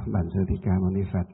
Bản Sư Thích Ca Mâu Ni Phật.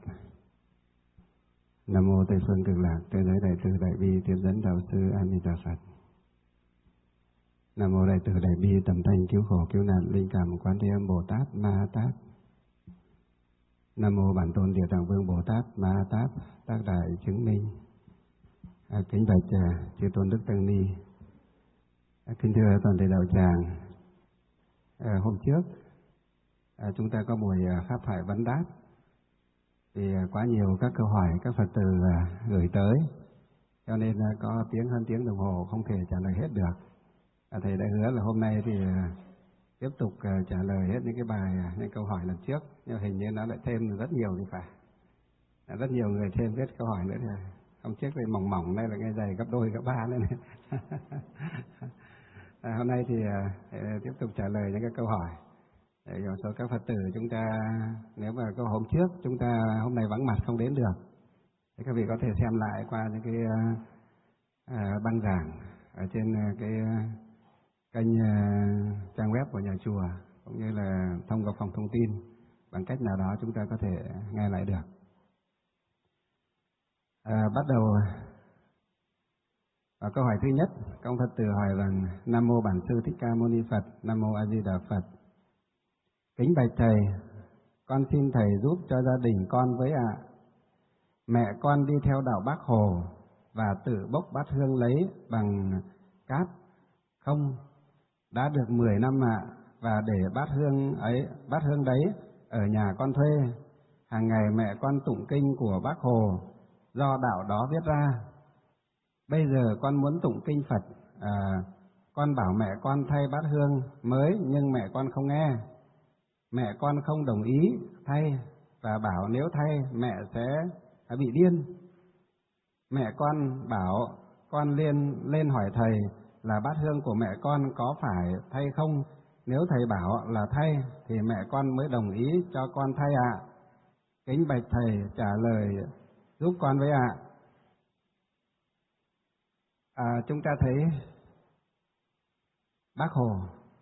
Nam mô Tây Phương Cực Lạc Thế Giới Đại Từ Đại Bi Tiếp Dẫn Đạo Sư A Di Đà Phật. Nam mô Đại Từ Đại Bi Tầm Thanh Cứu Khổ Cứu Nạn Linh Cảm Quán Thế Âm Bồ Tát Ma Ha Tát. Nam mô Bản Tôn Địa Tạng Vương Bồ Tát Ma Ha Tát Tác Đại Chứng Minh. Kính bạch chư tôn đức tăng ni. Kính thưa toàn thể đạo tràng. Hôm trước chúng ta có buổi pháp thoại vấn đáp. Vì quá nhiều các câu hỏi các Phật tử gửi tới, cho nên có hơn tiếng đồng hồ không thể trả lời hết được. Thầy đã hứa là hôm nay thì tiếp tục trả lời hết những những câu hỏi lần trước, nhưng hình như nó lại thêm rất nhiều thì phải. Rất nhiều người thêm viết câu hỏi nữa thì hôm trước thì mỏng mỏng, nay là nghe dày gấp đôi gấp ba lên. Hôm nay thì tiếp tục trả lời những cái câu hỏi. Để một số các Phật tử chúng ta, nếu mà có hôm trước chúng ta hôm nay vắng mặt không đến được, thì các vị có thể xem lại qua những cái băng giảng ở trên cái kênh trang web của nhà chùa, cũng như là thông qua phòng thông tin, bằng cách nào đó chúng ta có thể nghe lại được. Bắt đầu câu hỏi thứ nhất, các Phật tử hỏi rằng: Nam mô Bản Sư Thích Ca Mâu Ni Phật, Nam mô A Di Đà Phật. Kính bạch thầy, con xin thầy giúp cho gia đình con với ạ. Mẹ con đi theo đạo Bác Hồ và tự bốc bát hương lấy bằng cát không đã được 10 năm ạ, và để bát hương đấy ở nhà con thuê. Hàng ngày mẹ con tụng kinh của Bác Hồ do đạo đó viết ra. Bây giờ con muốn tụng kinh Phật, con bảo mẹ con thay bát hương mới, nhưng mẹ con không nghe. Mẹ con không đồng ý thay và bảo nếu thay mẹ sẽ bị điên. Mẹ con bảo con lên hỏi thầy là bát hương của mẹ con có phải thay không. Nếu thầy bảo là thay thì mẹ con mới đồng ý cho con thay ạ. Kính bạch thầy trả lời giúp con với ạ. Chúng ta thấy Bác Hồ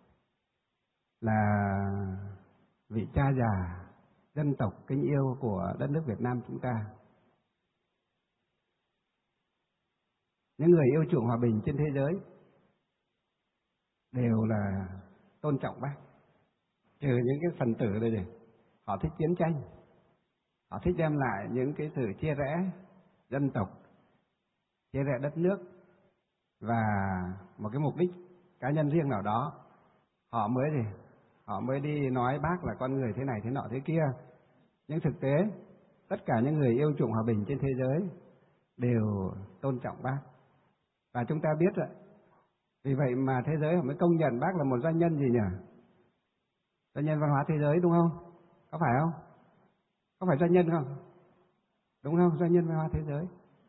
là vị cha già dân tộc kính yêu của đất nước Việt Nam chúng ta. Những người yêu chuộng hòa bình trên thế giới đều là tôn trọng Bác, trừ những cái phần tử đây này, họ thích chiến tranh, họ thích đem lại những cái sự chia rẽ dân tộc, chia rẽ đất nước và một cái mục đích cá nhân riêng nào đó, họ mới đi nói Bác là con người thế này thế nọ thế kia. Nhưng thực tế tất cả những người yêu chuộng hòa bình trên thế giới đều tôn trọng Bác. Và chúng ta biết rồi, vì vậy mà thế giới họ mới công nhận Bác là một doanh nhân gì nhỉ? Doanh nhân văn hóa thế giới, đúng không? Có phải không? Có phải doanh nhân không? Đúng không? Doanh nhân văn hóa thế giới.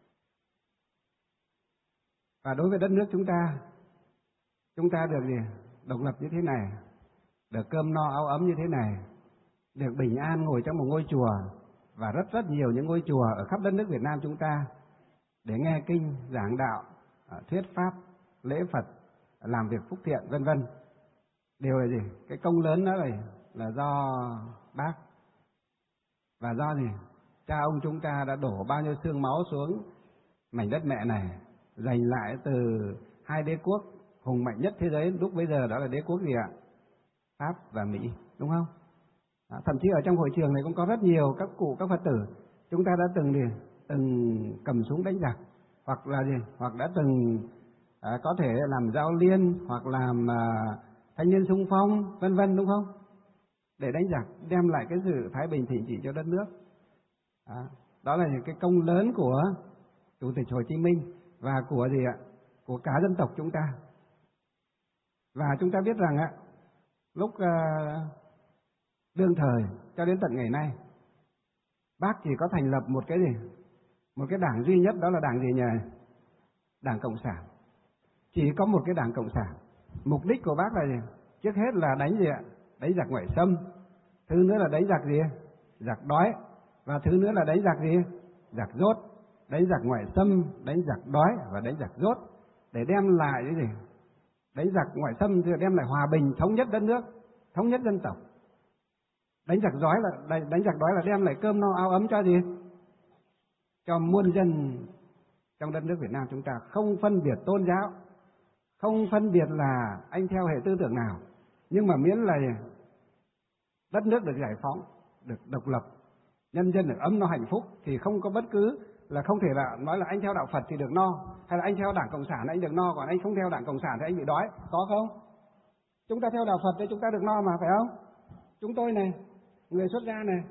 Và đối với đất nước chúng ta được độc lập như thế này, được cơm no áo ấm như thế này, được bình an ngồi trong một ngôi chùa, và rất nhiều những ngôi chùa ở khắp đất nước Việt Nam chúng ta để nghe kinh, giảng đạo, thuyết pháp, lễ Phật, làm việc phúc thiện, vân vân. Điều là gì? Cái công lớn đó là do Bác. Và do cha ông chúng ta đã đổ bao nhiêu xương máu xuống mảnh đất mẹ này, giành lại từ hai đế quốc hùng mạnh nhất thế giới lúc bấy giờ, đó là đế quốc gì ạ? Pháp và Mỹ, đúng không? Thậm chí ở trong hội trường này cũng có rất nhiều các cụ, các Phật tử chúng ta đã từng cầm súng đánh giặc, hoặc là hoặc đã từng có thể làm giao liên, hoặc làm thanh niên xung phong, vân vân, đúng không? Để đánh giặc, đem lại cái sự thái bình thịnh trị cho đất nước. Đó là những cái công lớn của Chủ tịch Hồ Chí Minh và của của cả dân tộc chúng ta. Và chúng ta biết rằng lúc đương thời cho đến tận ngày nay, Bác chỉ có thành lập một cái đảng duy nhất, đó là đảng gì nhỉ? Đảng Cộng sản. Chỉ có một cái đảng Cộng sản. Mục đích của Bác là gì? Trước hết là đánh đánh giặc ngoại xâm. Thứ nữa là đánh giặc giặc đói. Và thứ nữa là đánh giặc giặc dốt. Đánh giặc ngoại xâm, đánh giặc đói và đánh giặc dốt, để đem lại đánh giặc ngoại xâm thì đem lại hòa bình, thống nhất đất nước, thống nhất dân tộc. Đánh giặc đói là đem lại cơm no áo ấm cho gì? Cho muôn dân trong đất nước Việt Nam chúng ta, không phân biệt tôn giáo, không phân biệt là anh theo hệ tư tưởng nào, nhưng mà miễn là đất nước được giải phóng, được độc lập, nhân dân được ấm no hạnh phúc, thì không có bất cứ là không thể là nói là anh theo đạo Phật thì được no, hay là anh theo Đảng Cộng sản anh được no, còn anh không theo Đảng Cộng sản thì anh bị đói, có không? Chúng ta theo đạo Phật thì chúng ta được no mà, phải không? Chúng tôi này, người xuất gia này,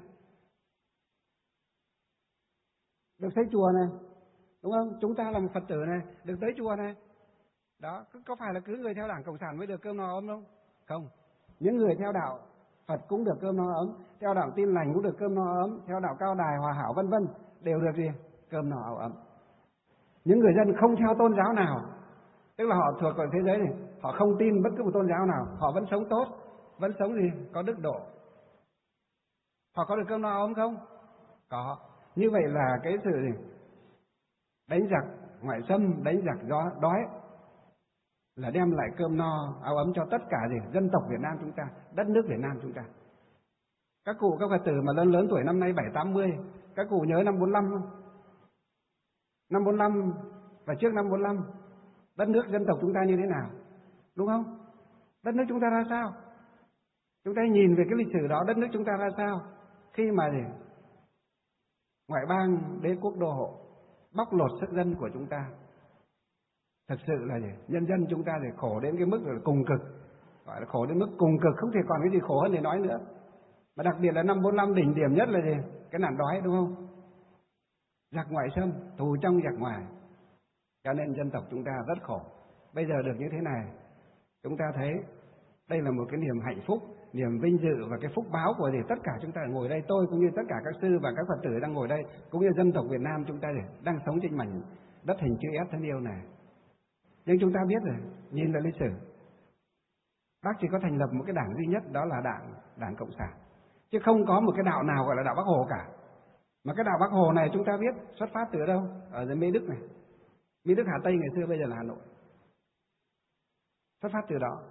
được xây chùa này, đúng không? Chúng ta là một Phật tử này, được tới chùa này. Đó, có phải là cứ người theo Đảng Cộng sản mới được cơm no ấm không? Không. Những người theo đạo Phật cũng được cơm no ấm, theo đạo Tin Lành cũng được cơm no ấm, theo đạo Cao Đài, Hòa Hảo vân vân đều được gì? Cơm no ấm. Những người dân không theo tôn giáo nào, tức là họ thuộc vào thế giới này, họ không tin bất cứ một tôn giáo nào, họ vẫn sống tốt, vẫn sống gì? Có đức độ. Họ có được cơm no ấm không? Có. Như vậy là cái sự gì? Đánh giặc ngoại xâm, đánh giặc đói là đem lại cơm no áo ấm cho tất cả gì? Dân tộc Việt Nam chúng ta, đất nước Việt Nam chúng ta. Các cụ, các Phật tử mà lớn tuổi năm nay 7-80, các cụ nhớ năm 45 không? Năm 45 và trước năm 45, đất nước dân tộc chúng ta như thế nào? Đúng không? Đất nước chúng ta ra sao? Chúng ta nhìn về cái lịch sử đó, đất nước chúng ta ra sao? Khi mà gì? Ngoại bang, đế quốc đô hộ bóc lột sức dân của chúng ta. Thật sự là gì? Nhân dân chúng ta thì khổ đến cái mức là cùng cực, gọi là khổ đến mức cùng cực, không thể còn cái gì khổ hơn để nói nữa. Mà đặc biệt là năm 45 đỉnh điểm nhất là gì? Cái nạn đói, đúng không? Giặc ngoại xâm, thù trong giặc ngoài. Cho nên dân tộc chúng ta rất khổ. Bây giờ được như thế này, chúng ta thấy đây là một cái niềm hạnh phúc, niềm vinh dự và cái phúc báo của gì? Tất cả chúng ta ngồi đây, tôi cũng như tất cả các sư và các Phật tử đang ngồi đây, cũng như dân tộc Việt Nam chúng ta đang sống trên mảnh đất hình chữ S thân yêu này. Nhưng chúng ta biết rồi, nhìn lại lịch sử, Bác chỉ có thành lập một cái đảng duy nhất, đó là Đảng Cộng sản, chứ không có một cái đạo nào gọi là đạo Bác Hồ cả. Mà cái đạo Bác Hồ này chúng ta biết xuất phát từ đâu? Ở dưới Mỹ Đức này, Mỹ Đức Hà Tây ngày xưa bây giờ là Hà Nội, xuất phát từ đó.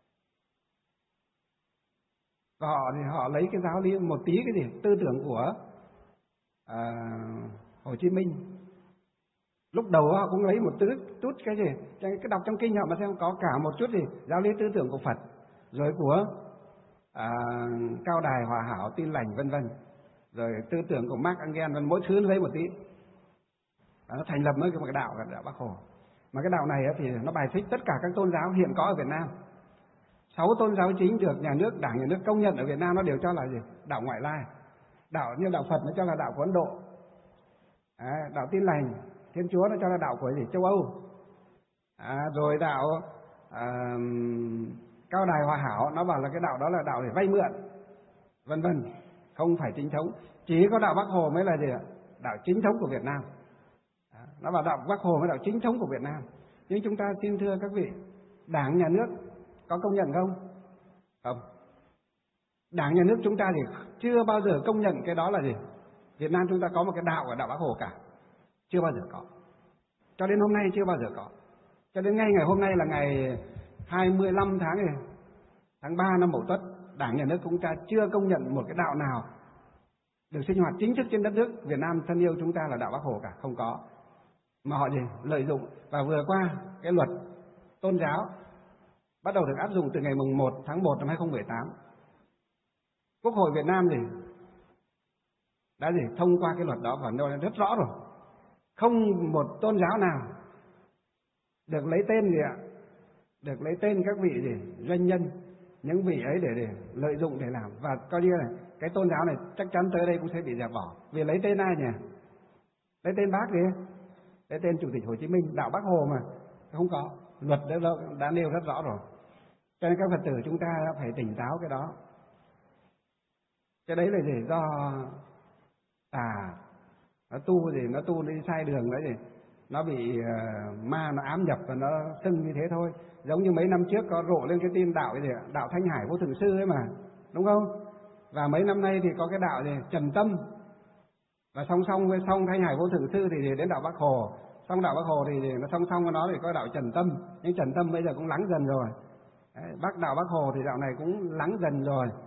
Và họ lấy cái giáo lý một tí cái gì tư tưởng của Hồ Chí Minh. Lúc đầu họ cũng lấy một chút cái gì, cái đọc trong kinh họ mà xem có cả một chút gì giáo lý tư tưởng của Phật, rồi của Cao Đài, Hòa Hảo, Tin Lành vân vân, rồi tư tưởng của Marx, Engels, mỗi thứ lấy một tí. Nó thành lập mới một cái đạo Bác Hồ. Mà cái đạo này thì nó bài xích tất cả các tôn giáo hiện có ở Việt Nam. 6 tôn giáo chính được Đảng nhà nước công nhận ở Việt Nam nó đều cho là gì? Đạo ngoại lai. Đạo như đạo Phật nó cho là đạo của Ấn Độ. Đạo Tin Lành, Thiên Chúa nó cho là đạo của gì? Châu Âu. Rồi đạo Cao Đài, Hòa Hảo nó bảo là cái đạo đó là đạo để vay mượn, vân vân, không phải chính thống. Chỉ có đạo Bác Hồ mới là gì ạ? Đạo chính thống của Việt Nam. Nó bảo đạo Bác Hồ mới là đạo chính thống của Việt Nam. Nhưng chúng ta xin thưa các vị, Đảng nhà nước có công nhận không? Không. Đảng nhà nước chúng ta thì chưa bao giờ công nhận cái đó là gì? Việt Nam chúng ta có một cái đạo của đạo Bác Hồ cả. Chưa bao giờ có. Cho đến hôm nay chưa bao giờ có. Cho đến ngày hôm nay là ngày 25 tháng 3 năm Mậu Tuất, Đảng nhà nước chúng ta chưa công nhận một cái đạo nào được sinh hoạt chính thức trên đất nước Việt Nam thân yêu chúng ta là đạo Bác Hồ cả, không có. Mà họ gì? Lợi dụng. Và vừa qua cái luật tôn giáo bắt đầu được áp dụng từ ngày 1 tháng 1 năm 2018. Quốc hội Việt Nam đã thông qua cái luật đó và nói rất rõ rồi. Không một tôn giáo nào được lấy tên gì ạ? Được lấy tên các vị doanh nhân, những vị ấy để lợi dụng để làm. Và coi như là cái tôn giáo này chắc chắn tới đây cũng sẽ bị dẹp bỏ. Vì lấy tên ai nhỉ? Lấy tên Bác đi, lấy tên Chủ tịch Hồ Chí Minh, đạo Bác Hồ mà. Không có. Luật đã nêu rất rõ rồi. Cho nên các Phật tử chúng ta phải tỉnh táo cái đó. Cái đấy là do nó tu đi sai đường đấy nó bị ma nó ám nhập và nó sưng như thế thôi. Giống như mấy năm trước có rộ lên cái tin đạo đạo Thanh Hải Vô Thượng Sư ấy mà, đúng không? Và mấy năm nay thì có cái đạo Trần Tâm. Và song với Thanh Hải Vô Thượng Sư thì đến đạo Bác Hồ. Xong đạo Bác Hồ thì nó song với nó thì có đạo Trần Tâm. Nhưng Trần Tâm bây giờ cũng lắng dần rồi. Đạo Bác Hồ thì đạo này cũng lắng dần rồi.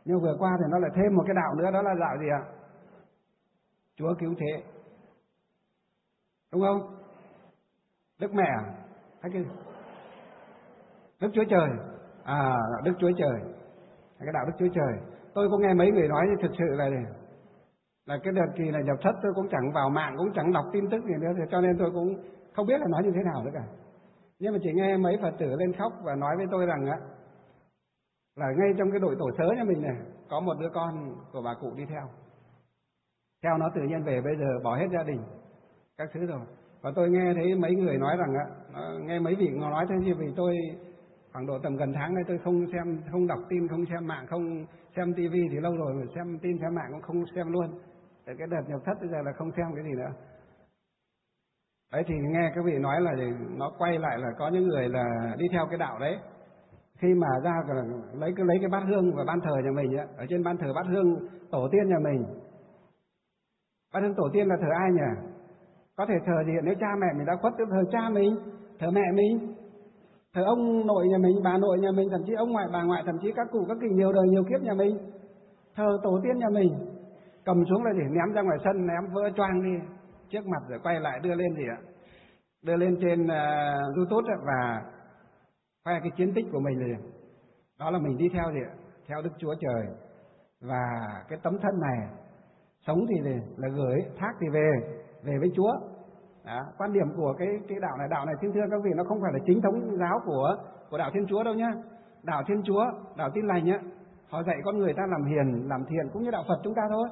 Nhưng vừa qua thì nó lại thêm một cái đạo nữa, đó là đạo gì ạ? Chúa cứu thế. Đúng không? Đức Mẹ hay cái Đức Chúa Trời. Đức Chúa Trời. Cái đạo Đức Chúa Trời. Tôi cũng nghe mấy người nói thực sự là cái đợt kỳ này nhập thất tôi cũng chẳng vào mạng, cũng chẳng đọc tin tức gì nữa, cho nên tôi cũng không biết là nói như thế nào nữa cả. Nhưng mà chỉ nghe mấy Phật tử lên khóc và nói với tôi rằng á, là ngay trong cái đội tổ sớ nhà mình này có một đứa con của bà cụ đi theo nó tự nhiên về, bây giờ bỏ hết gia đình các thứ rồi. Và tôi nghe thấy mấy người nói rằng á, nghe mấy vị nói thế gì, vì tôi khoảng độ tầm gần tháng nay tôi không đọc tin, không xem mạng, không xem tivi thì lâu rồi, mà xem tin xem mạng cũng không xem luôn. Tại cái đợt nhập thất bây giờ là không xem cái gì nữa. Đấy thì nghe các vị nói là nó quay lại là có những người là đi theo cái đạo đấy. Khi mà ra lấy cái bát hương và ban thờ nhà mình á, ở trên ban thờ bát hương tổ tiên nhà mình. Bát hương tổ tiên là thờ ai nhỉ? Có thể thờ gì? Nếu cha mẹ mình đã khuất thì thờ cha mình, thờ mẹ mình, thờ ông nội nhà mình, bà nội nhà mình, thậm chí ông ngoại bà ngoại, thậm chí các cụ các kỳ nhiều đời nhiều kiếp nhà mình. Thờ tổ tiên nhà mình, cầm xuống là để ném ra ngoài sân, ném vỡ choang đi trước mặt rồi quay lại đưa lên gì ạ? Đưa lên trên YouTube và khoe cái chiến tích của mình rồi. Đó là mình đi theo gì ạ? Theo Đức Chúa Trời. Và cái tấm thân này sống thì là gửi, thác thì về với Chúa. Đó, quan điểm của cái đạo này xin thưa các vị, nó không phải là chính thống giáo của đạo Thiên Chúa đâu nhá. Đạo Thiên Chúa, đạo Tin Lành á, họ dạy con người ta làm hiền, làm thiện cũng như đạo Phật chúng ta thôi.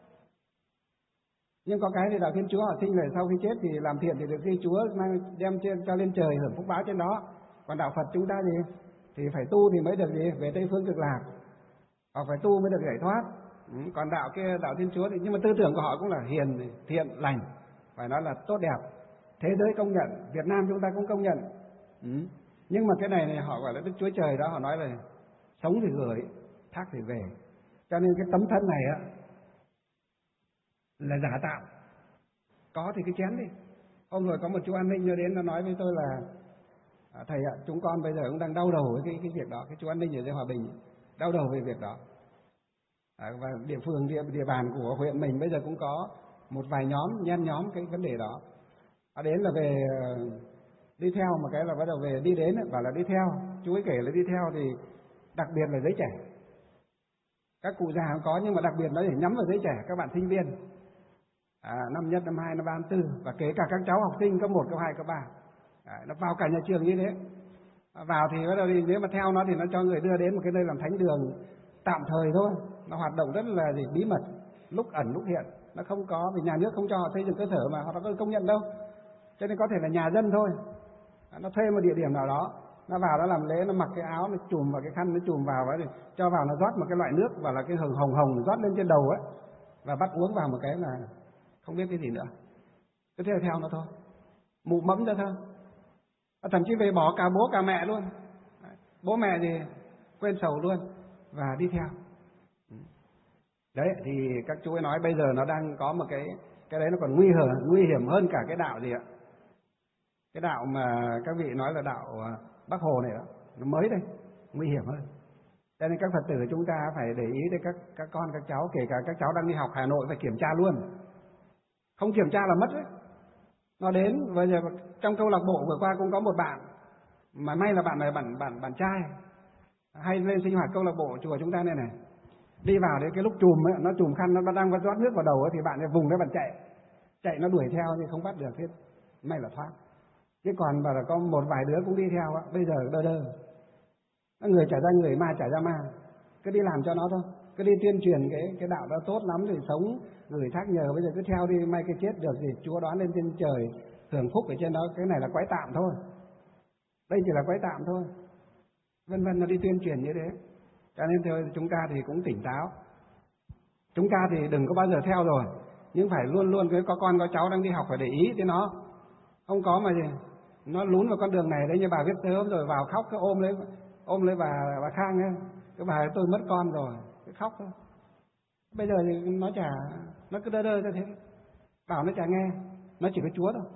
Nhưng có cái thì đạo Thiên Chúa họ sinh rồi sau khi chết thì làm thiện thì được khi Chúa đem cho lên trời hưởng phúc báo trên đó. Còn đạo Phật chúng ta thì phải tu thì mới được về Tây Phương Cực Lạc, hoặc phải tu mới được giải thoát. Còn đạo Thiên Chúa thì nhưng mà tư tưởng của họ cũng là hiền, thiện, lành, phải nói là tốt đẹp. Thế giới công nhận, Việt Nam chúng ta cũng công nhận. Nhưng mà cái này họ gọi là Đức Chúa Trời đó, họ nói là sống thì gửi, thác thì về. Cho nên cái tấm thân này á là giả tạo. Có thì cái chén đi. Hôm rồi có một chú an ninh nó đến, nó nói với tôi là thầy ạ, chúng con bây giờ cũng đang đau đầu với cái việc đó. Cái chú an ninh ở dưới Hòa Bình đau đầu về việc đó. Và địa bàn của huyện mình bây giờ cũng có một vài nhen nhóm cái vấn đề đó. Họ đến là về đi theo, một cái là bắt đầu về đi đến bảo là đi theo. Chú ấy kể là đi theo thì đặc biệt là giới trẻ. Các cụ già cũng có, nhưng mà đặc biệt nó để nhắm vào giới trẻ, các bạn sinh viên. Năm nhất, năm hai, năm ba, năm tư, và kể cả các cháu học sinh cấp 1, cấp 2, cấp 3. Nó vào cả nhà trường như thế. Vào thì bắt đầu đi, nếu mà theo nó thì nó cho người đưa đến một cái nơi làm thánh đường tạm thời thôi. Nó hoạt động rất là bí mật, lúc ẩn lúc hiện. Nó không có, vì nhà nước không cho họ xây dựng cơ sở mà họ đâu có công nhận đâu. Cho nên có thể là nhà dân thôi. Nó thuê một địa điểm nào đó, nó vào nó làm lễ, nó mặc cái áo, nó chùm vào cái khăn, nó chùm vào ấy, cho vào nó rót một cái loại nước và là cái hồng rót lên trên đầu ấy, và bắt uống vào một cái là không biết cái gì nữa, cứ theo nó thôi, mụ mẫm ra thôi. Thậm chí về bỏ cả bố cả mẹ luôn. Bố mẹ thì quên sầu luôn và đi theo. Đấy thì các chú ấy nói bây giờ nó đang có một cái đấy nó còn nguy hiểm hơn cả cái đạo gì ạ? Cái đạo mà các vị nói là đạo Bắc Hồ này đó, nó mới đây, nguy hiểm hơn. Cho nên các Phật tử chúng ta phải để ý đến các con các cháu, kể cả các cháu đang đi học Hà Nội phải kiểm tra luôn. Không kiểm tra là mất đấy. Nó đến bây giờ trong câu lạc bộ vừa qua cũng có một bạn, mà may là bạn này bạn trai hay lên sinh hoạt câu lạc bộ chùa chúng ta này. Đi vào đấy cái lúc chùm ấy, nó chùm khăn, nó đang rót nước vào đầu ấy, thì bạn ấy vùng đấy, bạn chạy nó đuổi theo nhưng không bắt được hết, may là thoát. Chứ còn bảo là có một vài đứa cũng đi theo á, bây giờ đơ. Người trả ra người, ma trả ra ma. Cứ đi làm cho nó thôi, cứ đi tuyên truyền cái đạo đó tốt lắm thì sống gửi thác nhờ, bây giờ cứ theo đi, may cái chết được thì Chúa đoán lên trên trời hưởng phúc ở trên đó. Cái này là quái tạm thôi, đây chỉ là quái tạm thôi, vân vân. Nó đi tuyên truyền như thế. Cho nên thôi chúng ta thì cũng tỉnh táo. Chúng ta thì đừng có bao giờ theo rồi, nhưng phải luôn cái có con có cháu đang đi học phải để ý đến nó. Không có mà gì nó lún vào con đường này đấy, như bà viết sớm rồi vào khóc, cứ ôm lấy bà Khang ấy, cái bà tôi mất con rồi, cứ khóc thôi. Bây giờ thì nó cứ đơ ra thế, bảo nó chả nghe. Nó chỉ có Chúa thôi,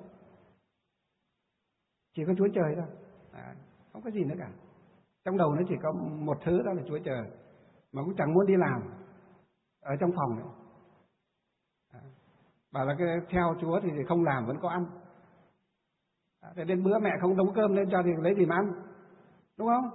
chỉ có Chúa Trời thôi, không có gì nữa cả. Trong đầu nó chỉ có một thứ, đó là Chúa Trời. mà cũng chẳng muốn đi làm, ở trong phòng này. Bảo là cái theo Chúa thì không làm vẫn có ăn. Thế đến bữa mẹ không nấu cơm lên cho thì lấy gì mà ăn, đúng không?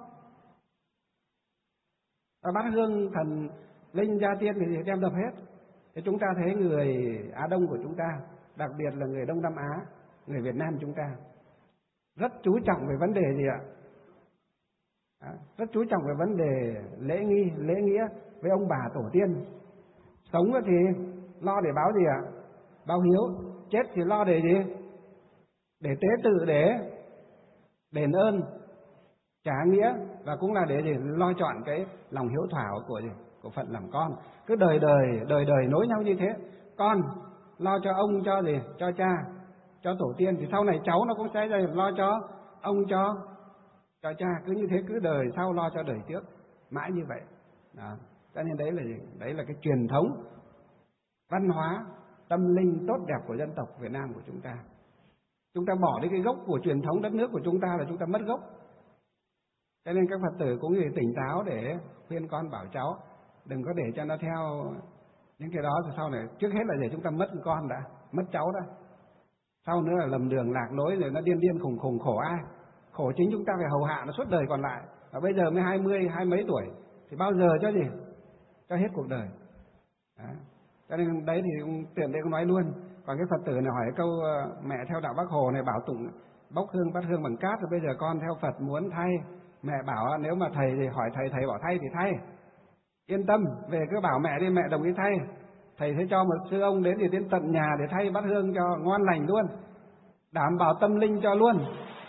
Và bát hương thần linh gia tiên thì đem đập hết. Thế chúng ta thấy người Á Đông của chúng ta, đặc biệt là người Đông Nam Á, người Việt Nam chúng ta rất chú trọng về vấn đề gì ạ? Rất chú trọng về vấn đề lễ nghi, lễ nghĩa với ông bà tổ tiên. Sống thì lo để báo gì ạ? Báo hiếu. Chết thì lo để gì? Để tế tự, để đền ơn, trả nghĩa, và cũng là để gì? Lo chọn cái lòng hiếu thảo của phận làm con. Cứ đời đời nối nhau như thế. Con lo cho ông, cho gì? Cho cha, cho tổ tiên, thì sau này cháu nó cũng sẽ lo cho ông, cho cha. Cứ như thế, cứ đời sau lo cho đời trước, mãi như vậy. Đó. Cho nên đấy là gì? Đấy là cái truyền thống văn hóa tâm linh tốt đẹp của dân tộc Việt Nam của chúng ta. Chúng ta bỏ đi cái gốc của truyền thống đất nước của chúng ta là chúng ta mất gốc. Cho nên các Phật tử cũng tỉnh táo để khuyên con bảo cháu đừng có để cho nó theo những cái đó, rồi sau này trước hết là để chúng ta mất con đã, mất cháu đã. Sau nữa là lầm đường lạc lối, rồi nó điên khùng khổ ai? Khổ chính chúng ta phải hầu hạ nó suốt đời còn lại. Và bây giờ mới 20 mấy tuổi thì bao giờ cho gì? Cho hết cuộc đời. Đó. Cho nên đấy thì tiện đây cũng nói luôn. Còn cái Phật tử này hỏi câu mẹ theo đạo Bác Hồ này bảo tụng bốc hương bát hương bằng cát, rồi bây giờ con theo Phật muốn thay. Mẹ bảo nếu mà thầy thì hỏi thầy bảo thay thì thay. Yên tâm, về cứ bảo mẹ đi, mẹ đồng ý thay. Thầy sẽ cho một sư ông đến thì đến tận nhà để thay bát hương cho ngon lành luôn. Đảm bảo tâm linh cho luôn.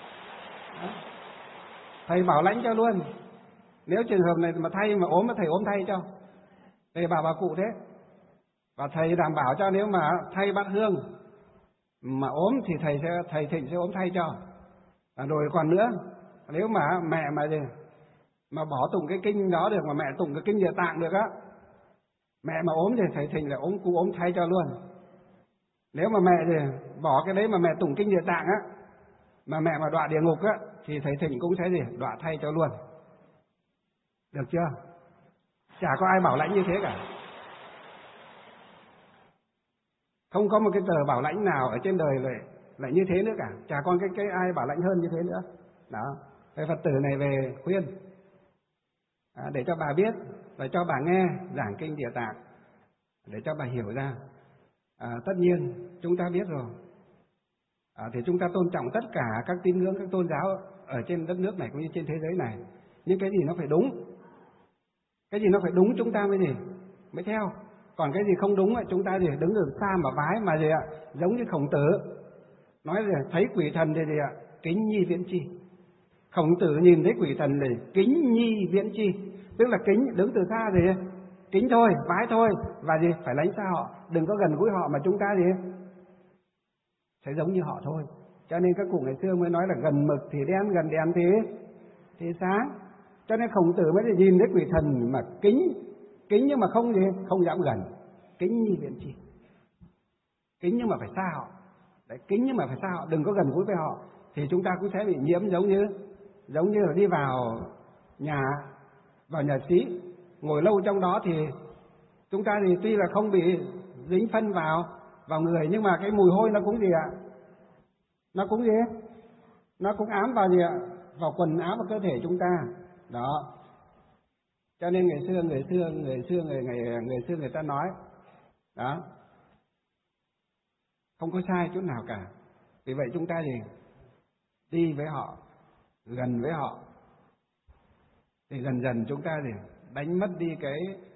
Thầy bảo lãnh cho luôn. Nếu trường hợp này mà thay mà ốm, thầy ốm thay cho. Thầy bảo bà cụ thế. Và thầy đảm bảo cho nếu mà thay bát hương mà ốm thì thầy Thịnh sẽ ốm thay cho. Rồi còn nữa, nếu mà mẹ mà bỏ tụng cái kinh đó được, mà mẹ tụng cái kinh Địa Tạng được á, mẹ mà ốm thì thầy Thịnh là cụ ốm thay cho luôn. Nếu mà mẹ thì bỏ cái đấy mà mẹ tụng kinh Địa Tạng á, mà mẹ mà đọa địa ngục á, thì thầy Thịnh cũng sẽ đọa thay cho luôn. Được chưa? Chả có ai bảo lãnh như thế cả. Không có một cái tờ bảo lãnh nào ở trên đời lại như thế nữa cả. Chả còn cái ai bảo lãnh hơn như thế nữa. Đó. Cái Phật tử này về khuyên để cho bà biết và cho bà nghe giảng kinh Địa Tạng để cho bà hiểu ra. Tất nhiên chúng ta biết rồi. Thì chúng ta tôn trọng tất cả các tín ngưỡng, các tôn giáo ở trên đất nước này cũng như trên thế giới này. Nhưng cái gì nó phải đúng, cái gì nó phải đúng chúng ta mới theo. Còn cái gì không đúng chúng ta đứng ở xa mà vái mà giống như Khổng Tử nói là thấy quỷ thần thì kính nhi viễn chi. Khổng Tử nhìn thấy quỷ thần thì kính nhi viễn chi, tức là kính, đứng từ xa kính thôi, vái thôi, và phải lánh xa họ, đừng có gần gũi họ, mà chúng ta sẽ giống như họ thôi. Cho nên các cụ ngày xưa mới nói là gần mực thì đen, gần đèn thì sáng. Cho nên Khổng Tử mới nhìn thấy quỷ thần mà kính nhưng mà không dám gần, kính nhi viễn chi. Kính nhưng mà phải xa họ. Đấy, kính nhưng mà phải xa họ, đừng có gần gũi với họ, thì chúng ta cũng sẽ bị nhiễm giống như là đi vào nhà xí, ngồi lâu trong đó thì chúng ta thì tuy là không bị dính phân vào người, nhưng mà cái mùi hôi nó cũng nó cũng ám vào vào quần áo và cơ thể chúng ta. Đó. Cho nên người xưa người ta nói đó, không có sai chút nào cả. Vì vậy chúng ta đi với họ, gần với họ, thì dần dần chúng ta đánh mất đi cái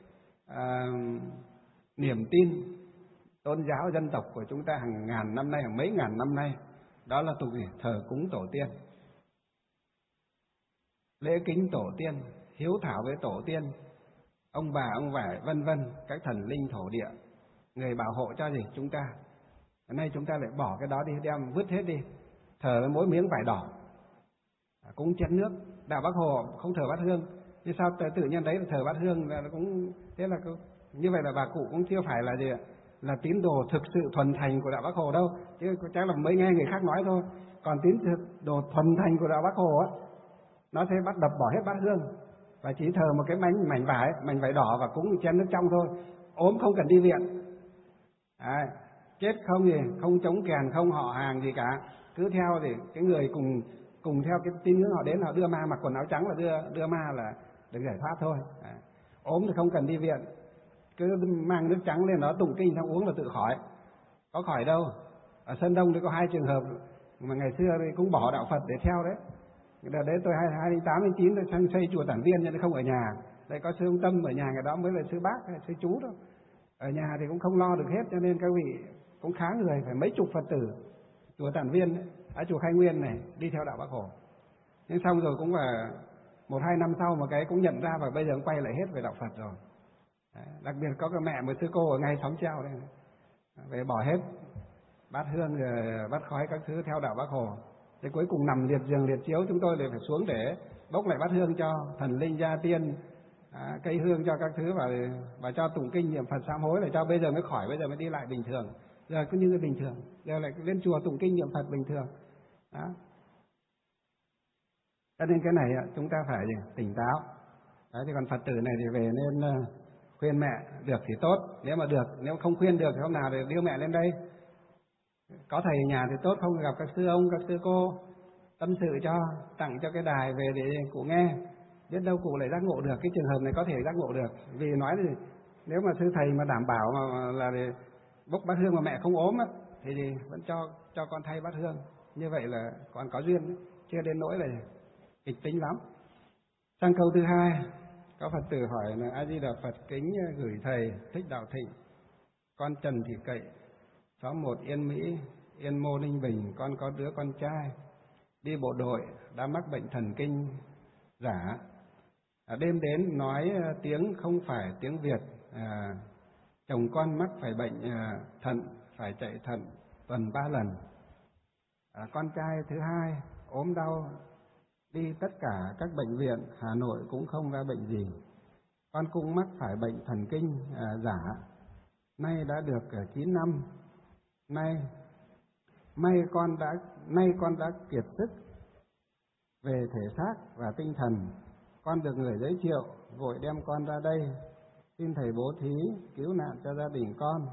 niềm tin tôn giáo dân tộc của chúng ta hàng ngàn năm nay, hàng mấy ngàn năm nay. Đó là tục thờ cúng tổ tiên, lễ kính tổ tiên, hiếu thảo với tổ tiên, ông bà, ông vải, vân vân, các thần linh thổ địa, người bảo hộ cho chúng ta. Hôm nay chúng ta lại bỏ cái đó đi, đem vứt hết đi, thờ mỗi miếng vải đỏ, cúng chén nước. Đạo Bác Hồ không thờ bát hương, nhưng sao tự nhiên đấy là thờ bát hương, là cũng thế, là như vậy là bà cụ cũng chưa phải là tín đồ thực sự thuần thành của đạo Bác Hồ đâu, chứ chắc là mới nghe người khác nói thôi. Còn tín đồ thuần thành của đạo Bác Hồ á, nó sẽ bắt đập bỏ hết bát hương, và chỉ thờ một cái mảnh vải đỏ và cúng chén nước trong thôi. Ốm không cần đi viện. Đấy, chết không gì, không chống kèn, không họ hàng gì cả, cứ theo thì cái người cùng theo cái tín ngưỡng họ đến, họ đưa ma, mặc quần áo trắng là đưa ma là được giải thoát thôi. Đấy. Ốm thì không cần đi viện, cứ mang nước trắng lên đó tụng kinh xong uống là tự khỏi. Có khỏi đâu. Ở Sơn Đông thì có 2 trường hợp mà ngày xưa thì cũng bỏ đạo Phật để theo đấy. Đợt đấy tôi 28, 29 tôi sang xây chùa Tản Viên nhưng không ở nhà. Đây có sư ông Tâm ở nhà, ngày đó mới là sư bác hay sư chú đâu. Ở nhà thì cũng không lo được hết, cho nên các vị cũng khá người, phải mấy chục Phật tử chùa Tản Viên ở chùa Khai Nguyên này đi theo đạo Bác Hồ. Nhưng xong rồi cũng là 1-2 năm sau một cái cũng nhận ra và bây giờ cũng quay lại hết về đạo Phật rồi. Đấy, đặc biệt có cái mẹ một sư cô ở ngay xóm treo đây, về bỏ hết bát hương rồi bát khói các thứ theo đạo Bác Hồ. Thế cuối cùng nằm liệt giường liệt chiếu, chúng tôi lại phải xuống để bốc lại bát hương cho thần linh gia tiên, cây hương cho các thứ và cho tụng kinh niệm Phật sám hối để cho bây giờ mới khỏi, bây giờ mới đi lại bình thường. Giờ cứ như người bình thường, giờ lại lên chùa tụng kinh niệm Phật bình thường. Đó. Cho nên cái này chúng ta phải tỉnh táo. Đấy, thì còn Phật tử này thì về nên khuyên mẹ được thì tốt, nếu mà được, nếu không khuyên được thì hôm nào thì đưa mẹ lên đây. Có thầy ở nhà thì tốt, không gặp các sư ông, các sư cô tâm sự cho, tặng cho cái đài về để cụ nghe. Biết đâu cụ lại giác ngộ được, cái trường hợp này có thể giác ngộ được. Vì nói thì nếu mà sư thầy mà đảm bảo mà là bốc bát hương mà mẹ không ốm á, thì vẫn cho con thay bát hương. Như vậy là còn có duyên, chưa đến nỗi là kịch tính lắm. Sang câu thứ 2, có Phật tử hỏi là A Di Đà Phật kính gửi thầy Thích Đạo Thịnh, con Trần Thị Cậy, xóm 1 Yên Mỹ, Yên Mô Ninh Bình, con có đứa con trai đi bộ đội đã mắc bệnh thần kinh giả. Đêm đến nói tiếng không phải tiếng Việt. Chồng con mắc phải bệnh thận, phải chạy thận tuần 3 lần. Con trai thứ 2 ốm đau, đi tất cả các bệnh viện Hà Nội cũng không ra bệnh gì. Con cũng mắc phải bệnh thần kinh giả, nay đã được 9 năm. Nay con đã kiệt sức về thể xác và tinh thần. Con được người giới thiệu, vội đem con ra đây, xin thầy bố thí cứu nạn cho gia đình con.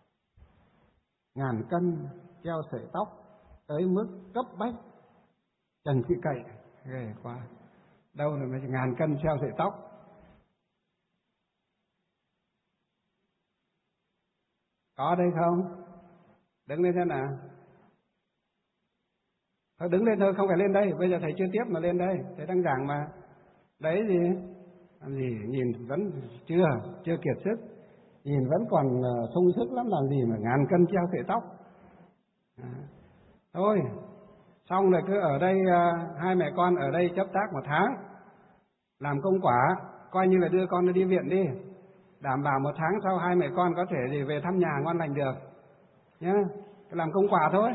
Ngàn cân treo sợi tóc, tới mức cấp bách. Trần Thị Cậy, ghê quá, đâu là mấy ngàn cân treo sợi tóc. Có đây không? Đứng lên xem nào. Thôi đứng lên thôi, không phải lên đây, bây giờ thầy chưa tiếp mà lên đây, thầy đang giảng mà. Đấy gì? Làm gì, nhìn vẫn chưa kiệt sức, nhìn vẫn còn sung sức lắm, làm gì mà ngàn cân treo sợi tóc. Thôi, xong rồi cứ ở đây, hai mẹ con ở đây chấp tác 1 tháng, làm công quả, coi như là đưa con đi viện đi. Đảm bảo 1 tháng sau hai mẹ con có thể về thăm nhà ngon lành được. Nhá, làm công quả thôi.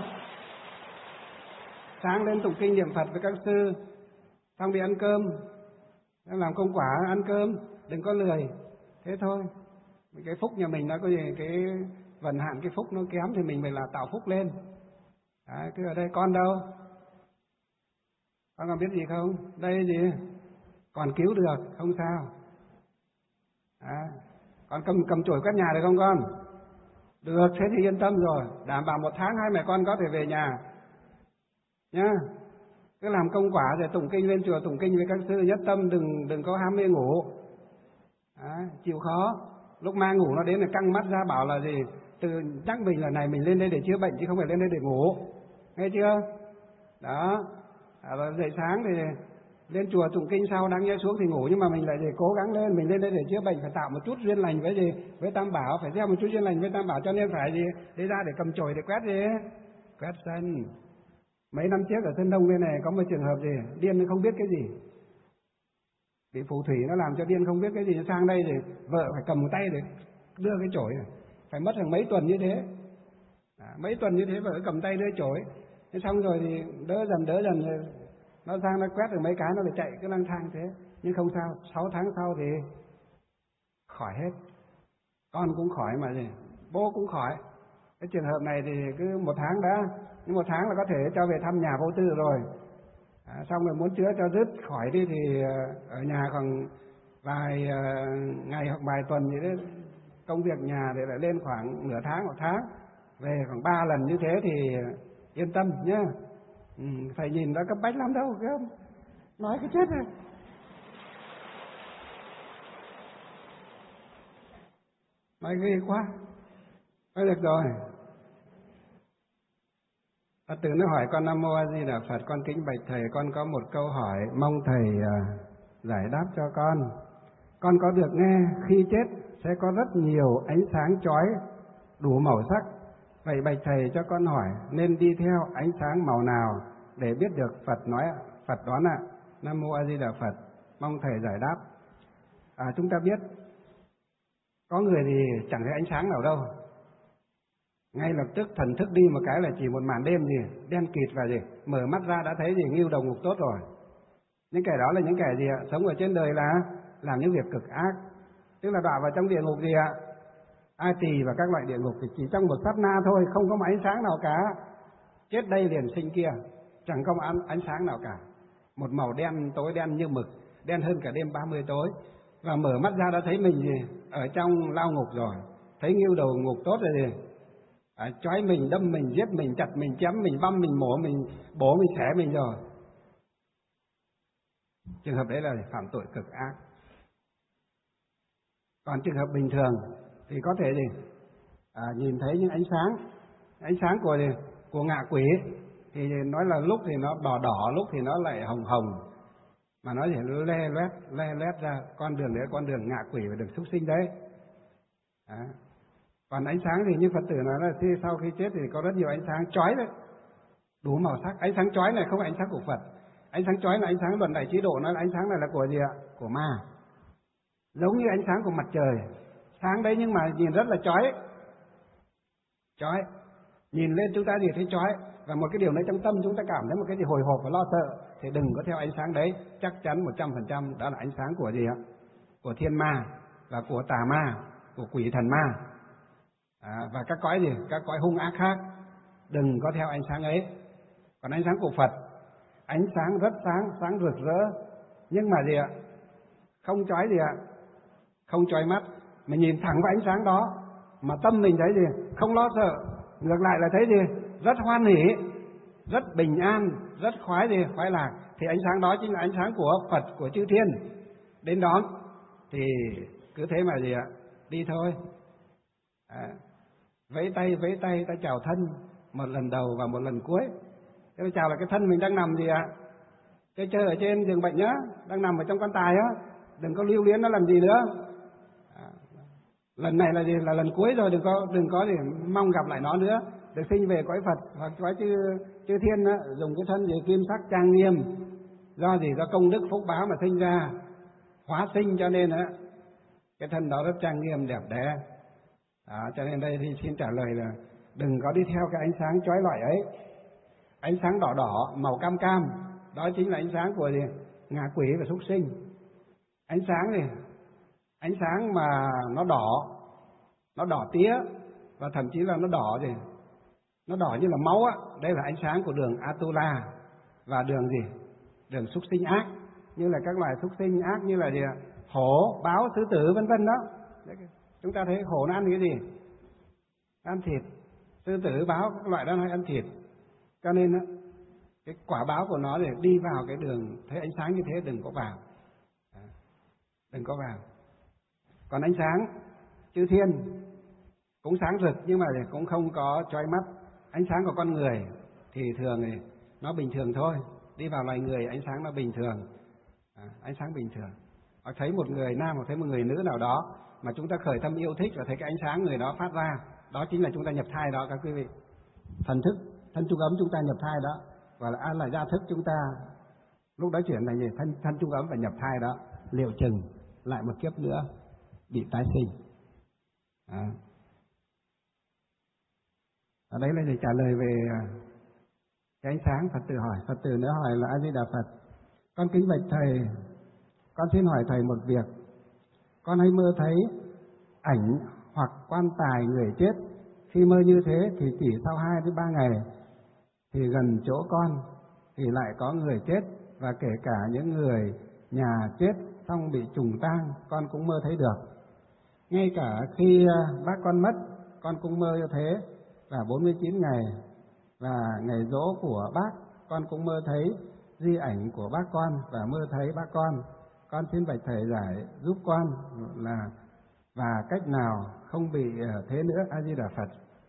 Sáng lên tụng kinh niệm Phật với các sư, xong đi ăn cơm, làm công quả ăn cơm, đừng có lười. Thế thôi. Cái phúc nhà mình nó có gì, cái vận hạn cái phúc nó kém thì mình phải là tạo phúc lên. Đấy, cứ ở đây con đâu? Con còn biết gì không? Đây gì? Còn cứu được, không sao. Đấy. Con cầm chổi quét nhà được không con? Được, thế thì yên tâm rồi. Đảm bảo 1 tháng hai mẹ con có thể về nhà. Nhá. Cứ làm công quả rồi tụng kinh lên chùa, tụng kinh với các sư, nhất tâm đừng có ham mê ngủ. Đấy, chịu khó. Lúc ma ngủ nó đến là căng mắt ra bảo là gì? Từ nhắc mình là này mình lên đây để chữa bệnh chứ không phải lên đây để ngủ. Nghe chưa? Đó. Rồi dậy sáng thì lên chùa tụng kinh sau đáng nhẽ xuống thì ngủ, nhưng mà mình lại cố gắng lên, mình lên đây để chữa bệnh, phải tạo một chút duyên lành với gì? Với Tam Bảo, phải gieo một chút duyên lành với Tam Bảo, cho nên phải gì? Đi ra để cầm chổi để quét gì? Quét sân. Mấy năm trước ở Sơn Đông bên này có một trường hợp gì? Điên không biết cái gì. Bị phù thủy nó làm cho điên không biết cái gì, sang đây thì vợ phải cầm một tay để đưa cái chổi, phải mất hàng mấy tuần như thế. Mấy tuần như thế vợ cầm tay đưa chổi. Thế xong rồi thì đỡ dần rồi nó sang nó quét được mấy cái nó lại chạy cứ lang thang thế. Nhưng không sao, 6 tháng sau thì khỏi hết. Con cũng khỏi mà gì, bố cũng khỏi. Cái trường hợp này thì cứ 1 tháng đã, nhưng 1 tháng là có thể cho về thăm nhà vô tư rồi. Xong rồi muốn chữa cho dứt khỏi đi thì ở nhà còn vài ngày hoặc vài tuần gì đấy, công việc nhà thì lại lên khoảng nửa tháng, một tháng, về khoảng 3 lần như thế thì yên tâm nhá. Thầy nhìn đã cấp bách lắm đâu, không nói cái chết này. Nói ghê quá. Nói được rồi. Phật tử nó hỏi con: Nam Mô A Di Đà Phật, con kính bạch thầy, con có một câu hỏi mong thầy giải đáp cho con. Con có được nghe khi chết sẽ có rất nhiều ánh sáng chói đủ màu sắc. Vậy bạch thầy cho con hỏi nên đi theo ánh sáng màu nào để biết được Phật nói Phật đoán ạ? Nam Mô A Di Đà Phật, mong thầy giải đáp. Chúng ta biết có người thì chẳng thấy ánh sáng nào đâu, ngay lập tức thần thức đi một cái là chỉ một màn đêm gì đen kịt và gì mở mắt ra đã thấy gì ngưu đầu ngục tốt rồi. Những kẻ đó là những kẻ gì ạ? Sống ở trên đời là làm những việc cực ác, tức là đọa vào trong địa ngục gì ạ? Ai tỳ và các loại địa ngục thì chỉ trong một sát na thôi, không có một ánh sáng nào cả. Chết đây liền sinh kia, chẳng có một ánh sáng nào cả, một màu đen tối đen như mực, đen hơn cả đêm 30 tối. Và mở mắt ra đã thấy mình gì ở trong lao ngục rồi, thấy ngưu đầu ngục tốt rồi gì trói mình, đâm mình, giết mình, chặt mình, chém mình, băm mình, mổ mình, bổ mình, xẻ mình rồi. Trường hợp đấy là phạm tội cực ác. Còn trường hợp bình thường thì có thể gì nhìn thấy những ánh sáng của gì của ngạ quỷ, thì nói là lúc thì nó đỏ đỏ, lúc thì nó lại hồng hồng, mà nó chỉ le loét ra. Con đường đấy con đường ngạ quỷ và đường súc sinh đấy. Còn ánh sáng thì như Phật tử nói là sau khi chết thì có rất nhiều ánh sáng chói đấy, đủ màu sắc. Ánh sáng chói này không phải ánh sáng của Phật. Ánh sáng chói là ánh sáng luận đại trí độ, nói là ánh sáng này là của gì ạ? Của ma. Giống như ánh sáng của mặt trời, sáng đấy nhưng mà nhìn rất là chói. Nhìn lên chúng ta thì thấy chói, và một cái điều này trong tâm chúng ta cảm thấy một cái gì hồi hộp và lo sợ thì đừng có theo ánh sáng đấy. Chắc chắn 100% đó là ánh sáng của gì ạ? Của thiên ma và của tà ma, của quỷ thần ma. Và các cõi gì? Các cõi hung ác khác. Đừng có theo ánh sáng ấy. Còn ánh sáng của Phật, ánh sáng rất sáng rực rỡ, nhưng mà gì ạ? Không chói gì ạ? Không chói mắt. Mình nhìn thẳng vào ánh sáng đó mà tâm mình thấy gì? Không lo sợ, ngược lại là thấy gì? Rất hoan hỉ, rất bình an, rất khoái gì? Khoái lạc. Thì ánh sáng đó chính là ánh sáng của Phật, của chư thiên đến đón. Thì cứ thế mà gì ạ? Đi thôi. Vẫy tay ta chào thân, một lần đầu và một lần cuối. Thế chào là cái thân mình đang nằm gì ạ? Chơi ở trên giường bệnh nhá, đang nằm ở trong quan tài á, đừng có lưu luyến nó làm gì nữa. Lần này là gì? Là lần cuối rồi, đừng có để mong gặp lại nó nữa. Được sinh về cõi Phật hoặc cõi chư thiên á, dùng cái thân gì kim sắc trang nghiêm, do gì? Do công đức phúc báo mà sinh ra, hóa sinh, cho nên á cái thân đó rất trang nghiêm đẹp đẽ. Cho nên đây thì xin trả lời là đừng có đi theo cái ánh sáng chói lọi ấy. Ánh sáng đỏ đỏ, màu cam cam, đó chính là ánh sáng của gì? Ngạ quỷ và súc sinh. Ánh sáng gì? Ánh sáng mà nó đỏ tía, và thậm chí là nó đỏ gì? Nó đỏ như là máu á. Đây là ánh sáng của đường Atula và đường gì? Đường súc sinh ác, như là các loài súc sinh ác như là gì? Hổ, báo, sư tử vân vân đó. Đấy, chúng ta thấy hổ nó ăn cái gì? Ăn thịt. Sư tử, báo, các loại đó nó ăn thịt. Cho nên cái quả báo của nó để đi vào cái đường thấy ánh sáng như thế đừng có vào. Đừng có vào. Còn ánh sáng chư thiên cũng sáng rực nhưng mà cũng không có chói mắt. Ánh sáng của con người thì thường thì nó bình thường thôi. Đi vào loài người ánh sáng nó bình thường. Ánh sáng bình thường. Hoặc thấy một người nam hoặc thấy một người nữ nào đó mà chúng ta khởi tâm yêu thích và thấy cái ánh sáng người đó phát ra, đó chính là chúng ta nhập thai đó các quý vị. Thần thức, thân trung ấm chúng ta nhập thai đó, gọi là an là gia thức chúng ta. Lúc đó chuyển thành gì? Thân trung ấm và nhập thai đó, liệu chừng lại một kiếp nữa bị tái sinh. Ở đấy là để trả lời về cái ánh sáng. Phật tử hỏi, Phật tử nữa hỏi là A Di Đà Phật, con kính bạch thầy, con xin hỏi thầy một việc. Con hay mơ thấy ảnh hoặc quan tài người chết. Khi mơ như thế thì chỉ sau 2 đến 3 ngày thì gần chỗ con thì lại có người chết và kể cả những người nhà chết xong bị trùng tang, con cũng mơ thấy được. Ngay cả khi bác con mất, con cũng mơ như thế. Và 49 ngày và ngày giỗ của bác, con cũng mơ thấy di ảnh của bác con và mơ thấy bác con. Con xin bạch thầy giải giúp con là và cách nào không bị thế nữa. A Di Đà Phật.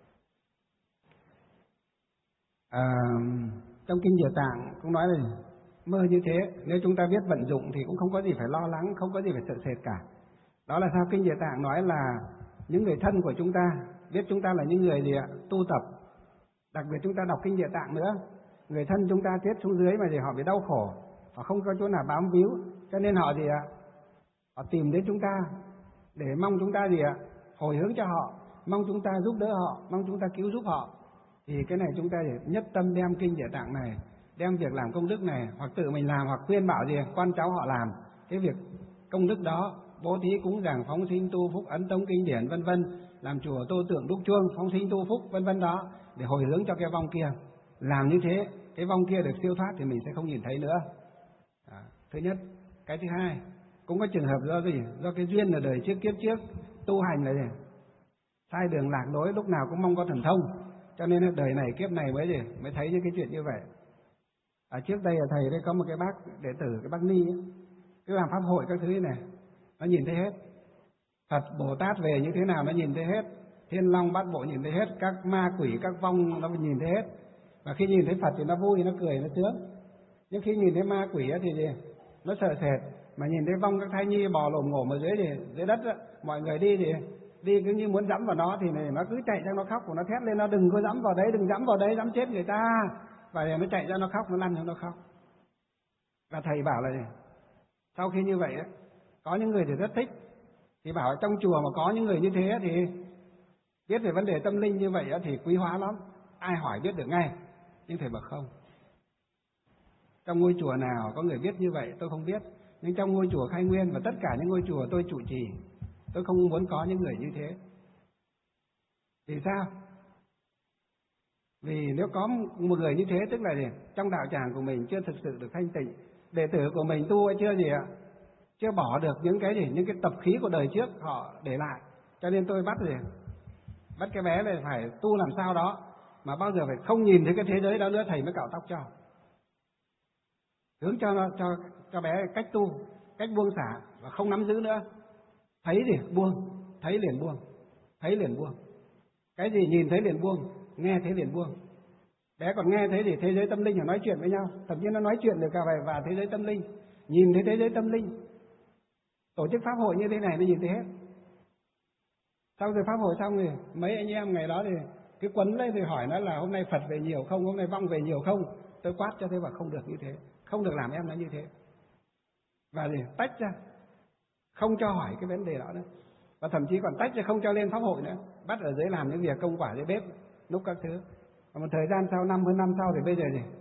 Trong kinh Địa Tạng cũng nói là mơ như thế, nếu chúng ta biết vận dụng thì cũng không có gì phải lo lắng, không có gì phải sợ sệt cả. Đó là sao kinh Địa Tạng nói là những người thân của chúng ta biết chúng ta là những người gì ạ? Tu tập. Đặc biệt chúng ta đọc kinh Địa Tạng nữa, người thân chúng ta chết xuống dưới mà thì họ bị đau khổ, họ không có chỗ nào bám víu, cho nên họ gì ạ? Họ tìm đến chúng ta để mong chúng ta gì ạ? Hồi hướng cho họ, mong chúng ta giúp đỡ họ, mong chúng ta cứu giúp họ. Thì cái này chúng ta để nhất tâm đem kinh Địa Tạng này, đem việc làm công đức này, hoặc tự mình làm hoặc khuyên bảo gì con cháu họ làm cái việc công đức đó, bố thí cúng dường, phóng sinh tu phúc, ấn tống kinh điển vân vân, làm chùa tô tượng đúc chuông, phóng sinh tu phúc vân vân đó, để hồi hướng cho cái vong kia. Làm như thế cái vong kia được siêu thoát thì mình sẽ không nhìn thấy nữa. Thứ nhất. Cái thứ hai, cũng có trường hợp do gì? Do cái duyên ở đời trước kiếp trước tu hành là gì? Sai đường lạc lối, lúc nào cũng mong có thần thông, cho nên đời này kiếp này mới thấy những cái chuyện như vậy. Trước đây thầy đây có một cái bác đệ tử, cái bác Ni ấy, cứ làm pháp hội các thứ này, nó nhìn thấy hết. Phật Bồ Tát về như thế nào nó nhìn thấy hết, Thiên Long Bát Bộ nhìn thấy hết, các ma quỷ các vong nó nhìn thấy hết. Và khi nhìn thấy Phật thì nó vui, nó cười, nó sướng. Nhưng khi nhìn thấy ma quỷ thì gì? Nó sợ sệt. Mà nhìn thấy vong các thai nhi bò lồm ngổm ở dưới đất đó, mọi người đi cứ như muốn dẫm vào nó thì nó cứ chạy sang nó khóc, và nó thét lên, nó đừng có dẫm vào đấy, đừng dẫm vào đấy, dẫm chết người ta. Và nó chạy ra nó khóc, nó lăn cho nó khóc. Và thầy bảo là gì? Sau khi như vậy có những người thì rất thích, thì bảo trong chùa mà có những người như thế thì biết về vấn đề tâm linh như vậy thì quý hóa lắm, ai hỏi biết được ngay. Nhưng thầy bảo không, trong ngôi chùa nào có người biết như vậy tôi không biết, nhưng trong ngôi chùa Khai Nguyên và tất cả những ngôi chùa tôi trụ trì, tôi không muốn có những người như thế. Vì sao? Vì nếu có một người như thế tức là gì? Trong đạo tràng của mình chưa thực sự được thanh tịnh, đệ tử của mình tu chưa gì ạ? Chưa bỏ được những cái gì, những cái tập khí của đời trước họ để lại. Cho nên tôi bắt cái bé này phải tu làm sao đó mà bao giờ phải không nhìn thấy cái thế giới đó nữa, thầy mới cạo tóc cho. Hướng cho bé cách tu, cách buông xả và không nắm giữ nữa. Thấy thì buông, thấy liền buông, thấy liền buông. Cái gì nhìn thấy liền buông, nghe thấy liền buông. Bé còn nghe thấy thì thế giới tâm linh phải nói chuyện với nhau, thậm chí nó nói chuyện được cả và thế giới tâm linh, nhìn thấy thế giới tâm linh. Tổ chức pháp hội như thế này nó nhìn thấy hết. Sau rồi pháp hội xong thì mấy anh em ngày đó thì cái quấn lấy thì hỏi nó là hôm nay Phật về nhiều không, hôm nay vong về nhiều không. Tôi quát cho thế và không được như thế, không được làm em nó như thế. Và thì tách ra, không cho hỏi cái vấn đề đó nữa. Và thậm chí còn tách ra không cho lên pháp hội nữa, bắt ở dưới làm những việc công quả dưới bếp, núc các thứ. Và một thời gian sau, 5 hơn năm sau thì bây giờ gì?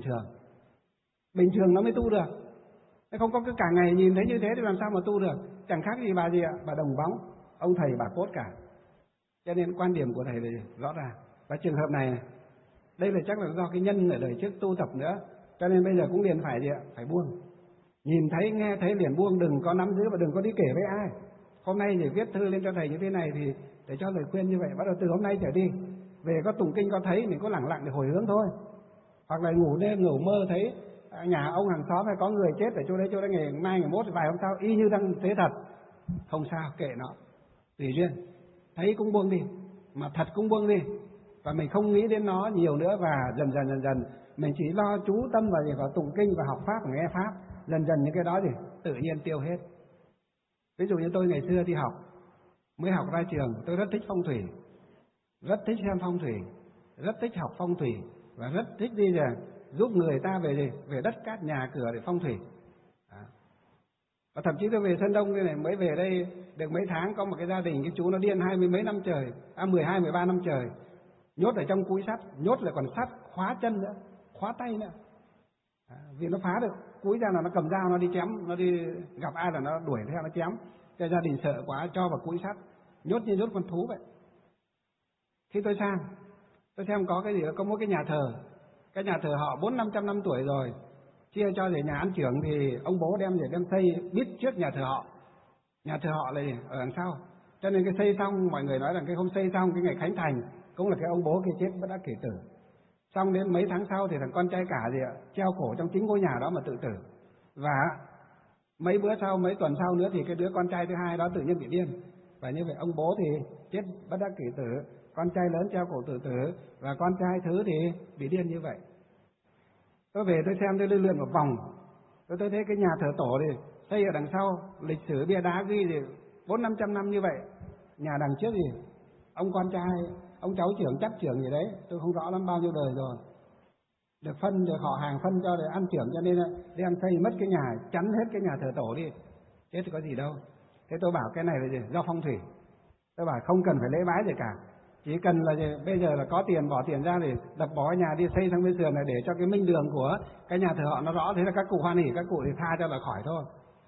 Bình thường nó mới tu được. Nó không có cứ cả ngày nhìn thấy như thế thì làm sao mà tu được? Chẳng khác gì bà gì ạ? Bà đồng bóng, ông thầy bà cốt cả. Cho nên quan điểm của thầy là rõ ràng. Và trường hợp này, đây là chắc là do cái nhân ở đời trước tu tập nữa. Cho nên bây giờ cũng liền phải gì ạ? Phải buông. Nhìn thấy, nghe thấy liền buông, đừng có nắm giữ và đừng có đi kể với ai. Hôm nay thì viết thư lên cho thầy như thế này thì để cho lời khuyên như vậy. Bắt đầu từ hôm nay trở đi, về có tụng kinh có thấy mình có lẳng lặng để hồi hướng thôi. Hoặc là ngủ đêm ngủ mơ thấy nhà ông hàng xóm hay có người chết ở chỗ đấy ngày mai ngày mốt vài hôm sau y như đang thế thật, không sao, kệ nó, tùy duyên. Thấy cũng buông đi, mà thật cũng buông đi, và mình không nghĩ đến nó nhiều nữa. Và dần dần mình chỉ lo chú tâm vào tụng kinh và học pháp và nghe pháp. Dần dần những cái đó thì tự nhiên tiêu hết. Ví dụ như tôi ngày xưa đi học, mới học ra trường, tôi rất thích phong thủy, rất thích xem phong thủy, rất thích học phong thủy, và rất thích đi giúp người ta về đất cát nhà cửa để phong thủy. Và thậm chí tôi về Sơn Đông đây này, mới về đây được mấy tháng, có một cái gia đình, cái chú nó điên 20 mấy năm trời, 12, 13 năm trời, nhốt ở trong cúi sắt, nhốt lại còn sắt khóa chân nữa, khóa tay nữa. Vì nó phá được cúi ra là nó cầm dao nó đi chém, nó đi gặp ai là nó đuổi theo nó chém. Cho gia đình sợ quá cho vào cúi sắt, nhốt như nhốt con thú vậy. Khi tôi xem có cái gì, có một cái nhà thờ họ 400-500 năm tuổi rồi, chia cho về nhà ăn chưởng thì ông bố đem xây biết trước nhà thờ họ. Nhà thờ họ là ở đằng sau. Cho nên cái xây xong, mọi người nói rằng cái hôm xây xong cái ngày khánh thành cũng là cái ông bố kia chết bất đắc kỳ tử. Xong đến mấy tháng sau thì thằng con trai cả treo cổ trong chính ngôi nhà đó mà tự tử. Và mấy bữa sau, mấy tuần sau nữa thì cái đứa con trai thứ hai đó tự nhiên bị điên. Và như vậy ông bố thì chết bất đắc kỳ tử, con trai lớn treo cổ tự tử, và con trai thứ thì bị điên như vậy. Tôi về tôi xem, tôi lưu luyện một vòng, tôi thấy cái nhà thờ tổ thì xây ở đằng sau, lịch sử bia đá ghi thì 400-500 năm như vậy. Nhà đằng trước thì ông con trai, ông cháu trưởng, chắc trưởng gì đấy, tôi không rõ lắm bao nhiêu đời rồi, được phân, được họ hàng phân cho để ăn trưởng, cho nên đem xây mất cái nhà, chắn hết cái nhà thờ tổ đi. Thế thì có gì đâu. Thế tôi bảo cái này là gì? Do phong thủy. Tôi bảo không cần phải lễ bái gì cả, chỉ cần là gì? Bây giờ là có tiền, bỏ tiền ra để đập bỏ nhà đi xây sang bên sườn này để cho cái minh đường của cái nhà thờ họ nó rõ. Thế là các cụ hoan hỉ, các cụ thì tha cho là khỏi thôi.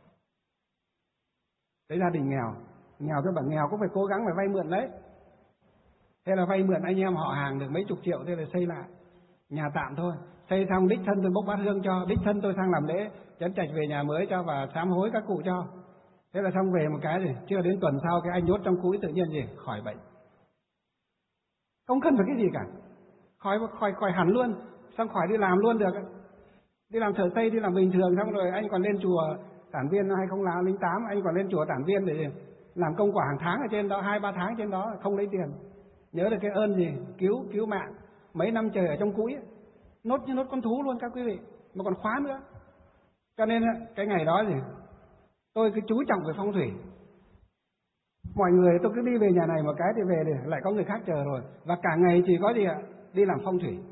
Đấy, gia đình nghèo, tôi bảo nghèo cũng phải cố gắng phải vay mượn đấy. Thế là vay mượn anh em họ hàng được mấy chục triệu, thế là xây lại nhà tạm thôi. Xây xong đích thân tôi bốc bát hương cho, đích thân tôi sang làm lễ chấn trạch về nhà mới cho và sám hối các cụ cho. Thế là xong về một cái gì, chưa đến tuần sau cái anh nhốt trong cũi tự nhiên gì khỏi bệnh, không cần phải cái gì cả, khỏi hẳn luôn, xong khỏi đi làm luôn được, đi làm thợ xây, đi làm bình thường. Xong rồi anh còn lên chùa Tản Viên 2008, anh còn lên chùa Tản Viên để làm công quả hàng tháng ở trên đó, 2-3 tháng trên đó không lấy tiền. Nhớ được cái ơn gì cứu mạng mấy năm trời ở trong cũi, nốt như nốt con thú luôn các quý vị, mà còn khóa nữa. Cho nên cái ngày đó gì tôi cứ chú trọng về phong thủy. Mọi người tôi cứ đi về nhà này một cái thì về thì lại có người khác chờ rồi, và cả ngày chỉ có gì đi làm phong thủy.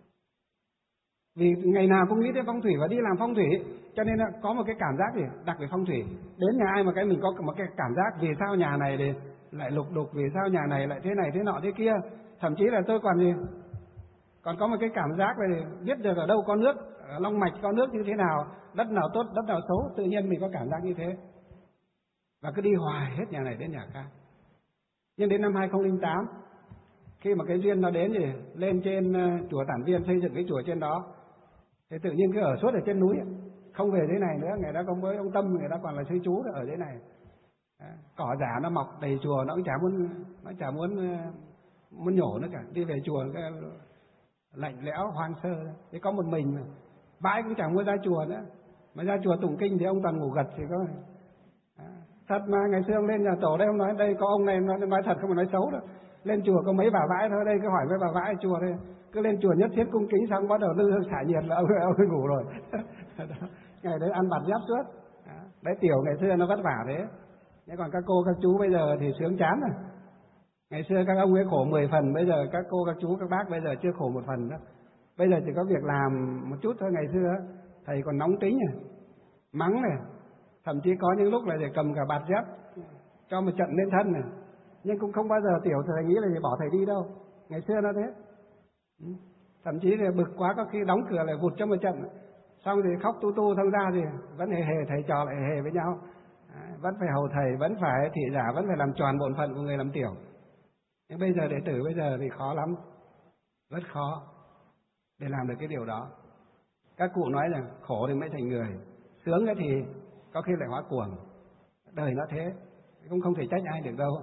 Vì ngày nào cũng nghĩ đến phong thủy và đi làm phong thủy, cho nên có một cái cảm giác gì đặc về phong thủy. Đến nhà ai mà cái mình có một cái cảm giác vì sao nhà này thì lại lục đục, vì sao nhà này lại thế này thế nọ thế kia. Thậm chí là tôi còn có một cái cảm giác là biết được ở đâu có nước, ở long mạch có nước như thế nào, đất nào tốt, đất nào xấu, tự nhiên mình có cảm giác như thế. Và cứ đi hoài hết nhà này đến nhà khác. Nhưng đến năm 2008, khi mà cái duyên nó đến thì lên trên chùa Tản Viên xây dựng cái chùa trên đó, thì tự nhiên cứ ở suốt ở trên núi, không về dưới này nữa. Ngày đó có với ông Tâm, người ta còn là sư chú ở dưới này. Cỏ giả nó mọc đầy chùa, nó cũng chả muốn nhổ nữa cả. Đi về chùa cái lạnh lẽo hoang sơ, thì có một mình, bãi cũng chẳng muốn ra chùa nữa. Mà ra chùa tụng kinh thì ông toàn ngủ gật thì có. Thật mà ngày xưa ông lên nhà tổ đây, ông nói đây có ông này nói thật không phải nói xấu đâu. Lên chùa có mấy bà vãi thôi, đây cứ hỏi mấy bà vãi ở chùa đây, cứ lên chùa nhất thiết cung kính xong bắt đầu lư hương xả nhiệt là ông ấy ngủ rồi. Ngày đấy ăn bạt giáp suốt. Đấy, tiểu ngày xưa nó vất vả thế. Nhưng còn các cô các chú bây giờ thì sướng chán rồi. Ngày xưa các ông ấy khổ 10 phần, bây giờ các cô các chú các bác bây giờ chưa khổ 1 phần nữa. Bây giờ chỉ có việc làm một chút thôi. Ngày xưa thầy còn nóng tính này, mắng này, thậm chí có những lúc là để cầm cả bạt dép cho một trận lên thân này. Nhưng cũng không bao giờ tiểu thầy nghĩ là bỏ thầy đi đâu. Ngày xưa nó thế. Thậm chí là bực quá có khi đóng cửa lại vụt cho một trận, xong thì khóc tu thông ra thì vẫn hề thầy trò lại hề với nhau. Vẫn phải hầu thầy, vẫn phải thị giả, vẫn phải làm tròn bổn phận của người làm tiểu. Nhưng bây giờ đệ tử bây giờ thì khó lắm, rất khó để làm được cái điều đó. Các cụ nói rằng khổ thì mới thành người, sướng thì có khi lại hóa cuồng. Đời nó thế, cũng không thể trách ai được đâu.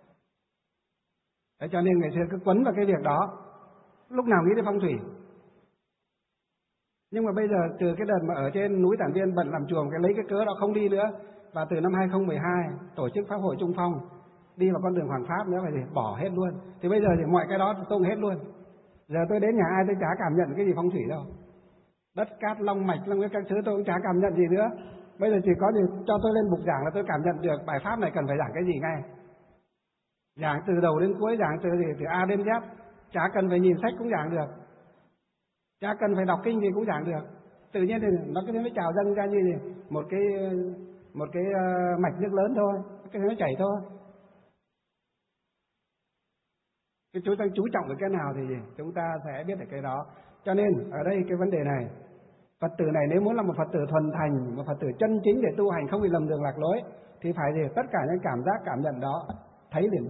Thế cho nên ngày xưa cứ quấn vào cái việc đó, lúc nào nghĩ đến phong thủy. Nhưng mà bây giờ từ cái đợt mà ở trên núi Tản Viên bận làm chuồng, cái lấy cái cớ đó không đi nữa. Và từ năm 2012 tổ chức Pháp hội Trung Phong, đi vào con đường Hoàng Pháp nữa, phải bỏ hết luôn. Thì bây giờ thì mọi cái đó tung hết luôn. Giờ tôi đến nhà ai tôi chả cảm nhận cái gì phong thủy đâu. Đất cát long mạch long các thứ tôi cũng chả cảm nhận gì nữa. Bây giờ chỉ có gì cho tôi lên bục giảng là tôi cảm nhận được bài pháp này cần phải giảng cái gì ngay. Giảng từ đầu đến cuối, giảng từ A đến Z, chả cần phải nhìn sách cũng giảng được, chả cần phải đọc kinh gì cũng giảng được. Tự nhiên thì nó cứ thế nó trào dâng ra như một cái mạch nước lớn thôi, cái nó chảy thôi. Cái chúng ta chú trọng về cái nào thì chúng ta sẽ biết được cái đó. Cho nên ở đây cái vấn đề này, Phật tử này nếu muốn là một Phật tử thuần thành, một Phật tử chân chính để tu hành không bị lầm đường lạc lối, thì phải tất cả những cảm giác cảm nhận đó thấy liền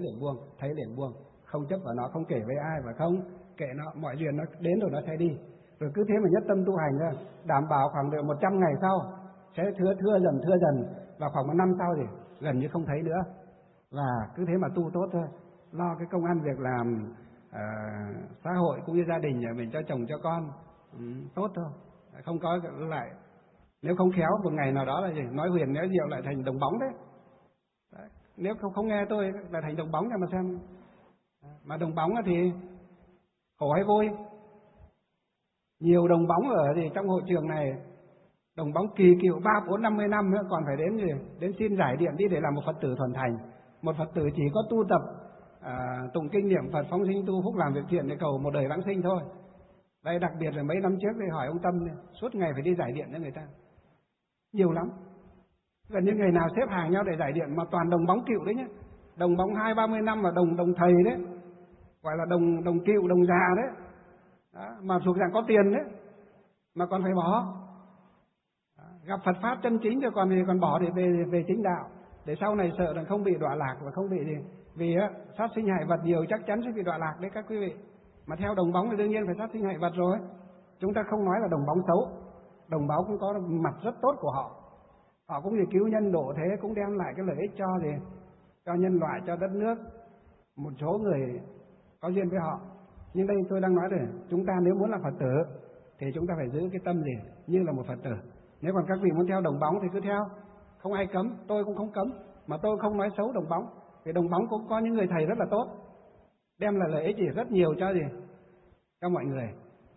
buông, không chấp vào nó, không kể với ai và không kệ nó, mọi duyên nó đến rồi nó sẽ đi. Rồi cứ thế mà nhất tâm tu hành ra, đảm bảo khoảng được 100 ngày sau sẽ thưa dần, và khoảng 1 năm sau thì gần như không thấy nữa. Và cứ thế mà tu tốt thôi, lo cái công ăn việc làm xã hội cũng như gia đình nhà mình, cho chồng cho con tốt thôi, không có lại. Nếu không khéo một ngày nào đó là gì, nói huyền nói diệu lại thành đồng bóng đấy. Nếu không nghe tôi là thành đồng bóng cho mà xem. Mà đồng bóng thì khổ hay vui? Nhiều đồng bóng ở thì trong hội trường này, đồng bóng kỳ cựu 3, 4, 50 năm nữa còn phải đến gì? Đến xin giải điện đi để làm một Phật tử thuần thành. Một Phật tử chỉ có tu tập tụng kinh niệm Phật, phóng sinh tu phúc, làm việc thiện để cầu một đời vãng sinh thôi. Đây đặc biệt là mấy năm trước thì hỏi ông Tâm suốt ngày phải đi giải điện cho người ta. Nhiều lắm. Gần như ngày nào xếp hàng nhau để giải điện, mà toàn đồng bóng cựu đấy nhé. Đồng bóng 20, 30 năm mà đồng thầy đấy. Gọi là đồng cựu, đồng già đấy. Đó, mà thuộc dạng có tiền đấy. Mà còn phải bỏ. Đó, gặp Phật Pháp chân chính rồi còn bỏ để về chính đạo. Để sau này sợ rằng không bị đọa lạc và không bị gì. Vì sát sinh hại vật nhiều chắc chắn sẽ bị đọa lạc đấy các quý vị. Mà theo đồng bóng thì đương nhiên phải sát sinh hại vật rồi. Chúng ta không nói là đồng bóng xấu. Đồng bóng cũng có mặt rất tốt của họ. Họ cũng vì cứu nhân độ thế, cũng đem lại cái lợi ích cho nhân loại, cho đất nước, một số người có duyên với họ. Nhưng đây tôi đang nói rồi, chúng ta nếu muốn làm Phật tử thì chúng ta phải giữ cái tâm gì như là một Phật tử. Nếu còn các vị muốn theo đồng bóng thì cứ theo, không ai cấm, tôi cũng không cấm, mà tôi không nói xấu đồng bóng. Vì đồng bóng cũng có những người thầy rất là tốt, đem lại lợi ích rất nhiều cho mọi người.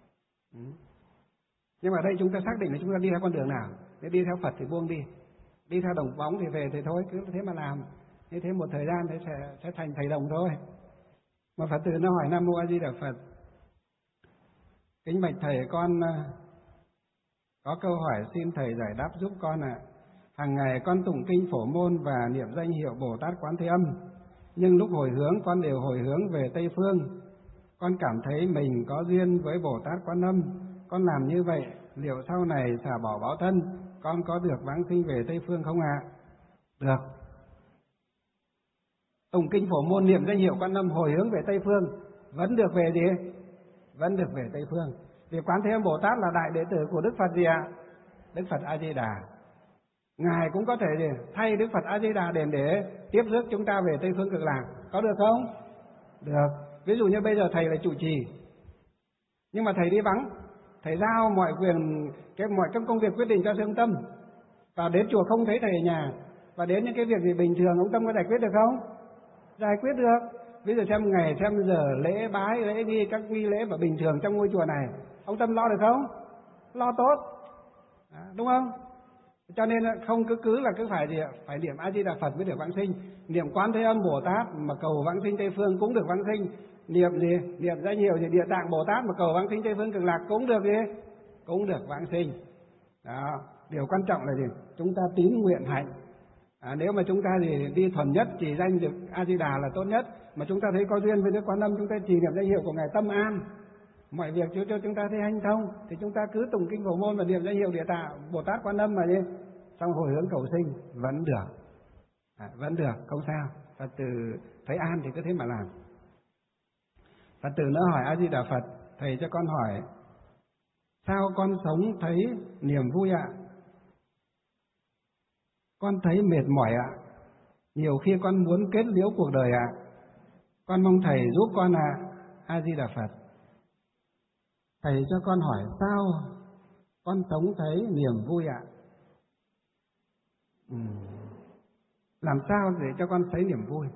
Nhưng mà đây chúng ta xác định là chúng ta đi theo con đường nào. Nếu đi theo Phật thì buông đi, đi theo đồng bóng thì về thì thôi, cứ thế mà làm. Như thế một thời gian thì sẽ thành thầy đồng thôi. Mà Phật tử nó hỏi: Nam Mô A Di Đà Phật, kính bạch thầy, con có câu hỏi xin thầy giải đáp giúp con ạ. Hàng ngày con tụng kinh Phổ Môn và niệm danh hiệu Bồ Tát Quán Thế Âm, nhưng lúc hồi hướng con đều hồi hướng về Tây Phương. Con cảm thấy mình có duyên với Bồ Tát Quán Âm. Con làm như vậy liệu sau này xả bỏ báo thân, con có được vãng sinh về Tây Phương không ạ? Được. Tụng kinh Phổ Môn niệm danh hiệu Quan Âm hồi hướng về Tây Phương vẫn được về gì? Vẫn được về Tây Phương. Vì Quán Thế Âm Bồ Tát là đại đệ tử của Đức Phật gì ạ? Đức Phật A Di Đà. Ngài cũng có thể thay Đức Phật A Di Đà để tiếp rước chúng ta về Tây Phương Cực Lạc, có được không? Được. Ví dụ như bây giờ thầy là trụ trì, nhưng mà thầy đi vắng, thầy giao mọi quyền, mọi các công việc quyết định cho sư ông Tâm, và đến chùa không thấy thầy ở nhà, và đến những cái việc gì bình thường ông Tâm có giải quyết được không? Giải quyết được. Ví dụ xem ngày xem giờ lễ bái, lễ nghi, các nghi lễ mà bình thường trong ngôi chùa này, ông Tâm lo được không? Lo tốt. Đúng không? Cho nên không cứ là cứ phải gì ạ? Phải niệm A Di Đà Phật mới được vãng sinh, niệm Quán Thế Âm Bồ Tát mà cầu vãng sinh Tây Phương cũng được vãng sinh, niệm gì? Niệm danh hiệu gì? Địa Tạng Bồ Tát mà cầu vãng sinh Tây Phương Cực Lạc cũng được gì? Cũng được vãng sinh. Đó, điều quan trọng là gì? Chúng ta tín nguyện hạnh. Nếu mà chúng ta đi thuần nhất chỉ danh được A Di Đà là tốt nhất, mà chúng ta thấy có duyên với Đức Quán Âm, chúng ta chỉ niệm danh hiệu của Ngài tâm an, mọi việc cho chúng ta thấy hanh thông, thì chúng ta cứ tụng kinh Phổ Môn và niệm danh hiệu Địa Tạng Bồ Tát Quán Âm mà đi, xong hồi hướng cầu sinh vẫn được. Vẫn được, không sao. Phật tử thấy an thì cứ thế mà làm. Phật tử nó hỏi A Di Đà Phật: thầy cho con hỏi, sao con sống thấy niềm vui ạ? Con thấy mệt mỏi ạ. Nhiều khi con muốn kết liễu cuộc đời ạ. Con mong thầy giúp con ạ. A Di Đà Phật. Thầy cho con hỏi sao con sống thấy niềm vui ạ? Làm sao để cho con thấy niềm vui?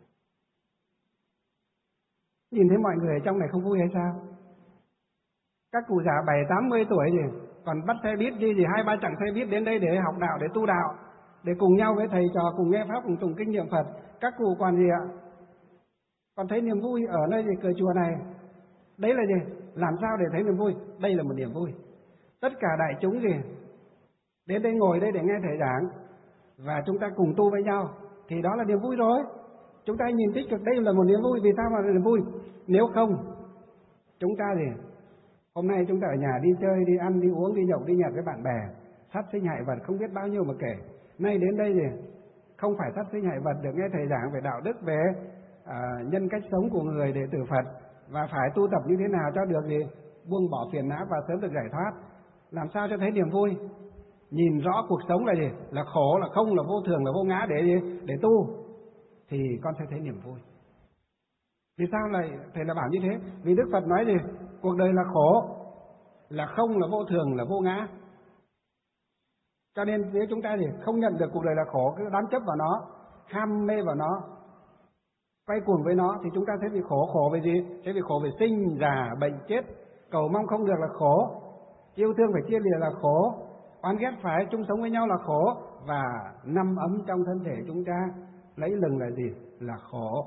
Nhìn thấy mọi người ở trong này không vui hay sao? Các cụ già 70-80 tuổi gì còn bắt xe buýt đi 2-3 chặng xe buýt đến đây để học đạo, để tu đạo, để cùng nhau với thầy trò cùng nghe pháp, cùng tụng kinh niệm Phật. Các cụ còn gì ạ? Còn thấy niềm vui ở nơi cửa chùa này. Đấy là gì? Làm sao để thấy niềm vui? Đây là một niềm vui. Tất cả đại chúng đến đây ngồi đây để nghe thầy giảng và chúng ta cùng tu với nhau thì đó là niềm vui rồi. Chúng ta nhìn tích cực, đây là một niềm vui. Vì sao mà là niềm vui? Nếu không, chúng ta hôm nay chúng ta ở nhà đi chơi, đi ăn, đi uống, đi nhậu, đi nhặt với bạn bè, sát sinh hại vật không biết bao nhiêu mà kể. Nay đến đây không phải sát sinh hại vật, được nghe thầy giảng về đạo đức, về nhân cách sống của người đệ tử Phật, và phải tu tập như thế nào cho được buông bỏ phiền não và sớm được giải thoát. Làm sao cho thấy niềm vui? Nhìn rõ cuộc sống là gì? Là khổ, là không, là vô thường, là vô ngã để gì? Để tu thì con sẽ thấy niềm vui. Vì sao lại thầy là bảo như thế? Vì Đức Phật nói gì? Cuộc đời là khổ, là không, là vô thường, là vô ngã. Cho nên nếu chúng ta thì không nhận được cuộc đời là khổ, cứ đắm chấp vào nó, ham mê vào nó, quay cuồng với nó, thì chúng ta sẽ bị khổ. Khổ về gì? Sẽ bị khổ về sinh, già, bệnh, chết. Cầu mong không được là khổ, yêu thương phải chia lìa là khổ, oán ghét phải chung sống với nhau là khổ, và năm ấm trong thân thể chúng ta lấy lừng là gì? Là khổ.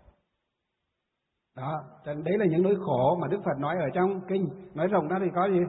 Đó, đấy là những nỗi khổ mà Đức Phật nói ở trong kinh. Nói rộng ra thì có gì?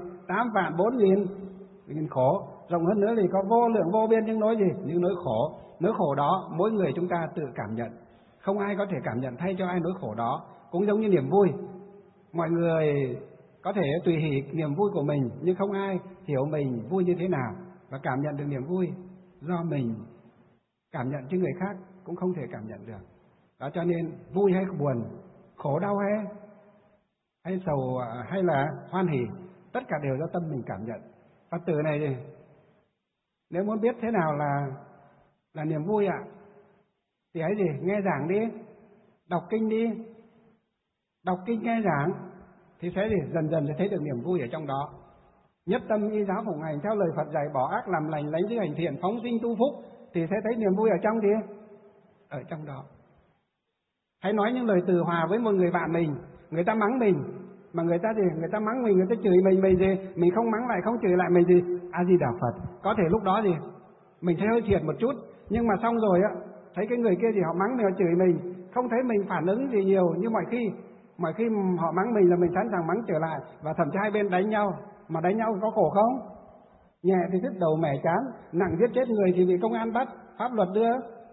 8.400.000 khổ. Rộng hơn nữa thì có vô lượng vô biên những nỗi gì? Những nỗi khổ. Nỗi khổ đó mỗi người chúng ta tự cảm nhận, không ai có thể cảm nhận thay cho ai nỗi khổ đó. Cũng giống như niềm vui, mọi người có thể tùy hỷ niềm vui của mình, nhưng không ai hiểu mình vui như thế nào và cảm nhận được niềm vui do mình cảm nhận, chứ người khác cũng không thể cảm nhận được. Đó, cho nên vui hay buồn, khổ đau hay sầu hay là hoan hỉ, tất cả đều do tâm mình cảm nhận. Phật tử này thì nếu muốn biết thế nào là niềm vui ạ, thì ấy gì? Nghe giảng đi, đọc kinh đi. Đọc kinh nghe giảng thì sẽ gì? Dần dần sẽ thấy được niềm vui ở trong đó. Nhất tâm y giáo phụng hành theo lời Phật dạy, bỏ ác làm lành, lánh dữ hành thiện, phóng sinh tu phúc, thì sẽ thấy niềm vui ở trong gì? Ở trong đó. Hãy nói những lời từ hòa với một người bạn mình, người ta mắng mình, mà người ta gì? Người ta mắng mình, người ta chửi mình gì? Mình không mắng lại, không chửi lại mình gì? A Di Đà Phật. Có thể lúc đó gì? Mình thấy hơi thiệt một chút, nhưng mà xong rồi á, thấy cái người kia gì họ mắng mình, họ chửi mình, không thấy mình phản ứng gì nhiều như mọi khi. Mọi khi họ mắng mình là mình sẵn sàng mắng trở lại, và thậm chí hai bên đánh nhau. Mà đánh nhau có khổ không? Nhẹ thì đứt đầu mẻ chán, nặng giết chết người thì bị công an bắt, pháp luật đưa,